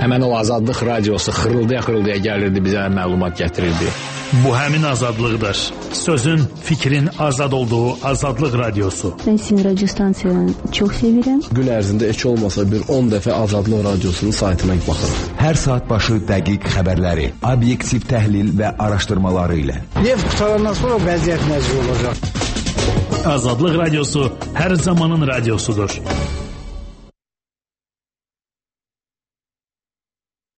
Həmən o Azadlıq radiosu xırıldaya-xırıldaya gəlirdi, bizə məlumat gətirirdi.
Bu həmin azadlıqdır. Sözün, fikrin azad olduğu Azadlıq radiosu.
Ben sizin radyo stansiyanı çok sevirəm.
Gün ərzində heç olmasa bir 10 dəfə Azadlıq radiosunun saytına baxırıq.
Hər saat başı dəqiq xəbərləri, obyektiv təhlil və araşdırmaları ilə.
Neft qutarandan sonra vəziyyət necə olacaq?
Azadlıq radiosu hər zamanın radiosudur.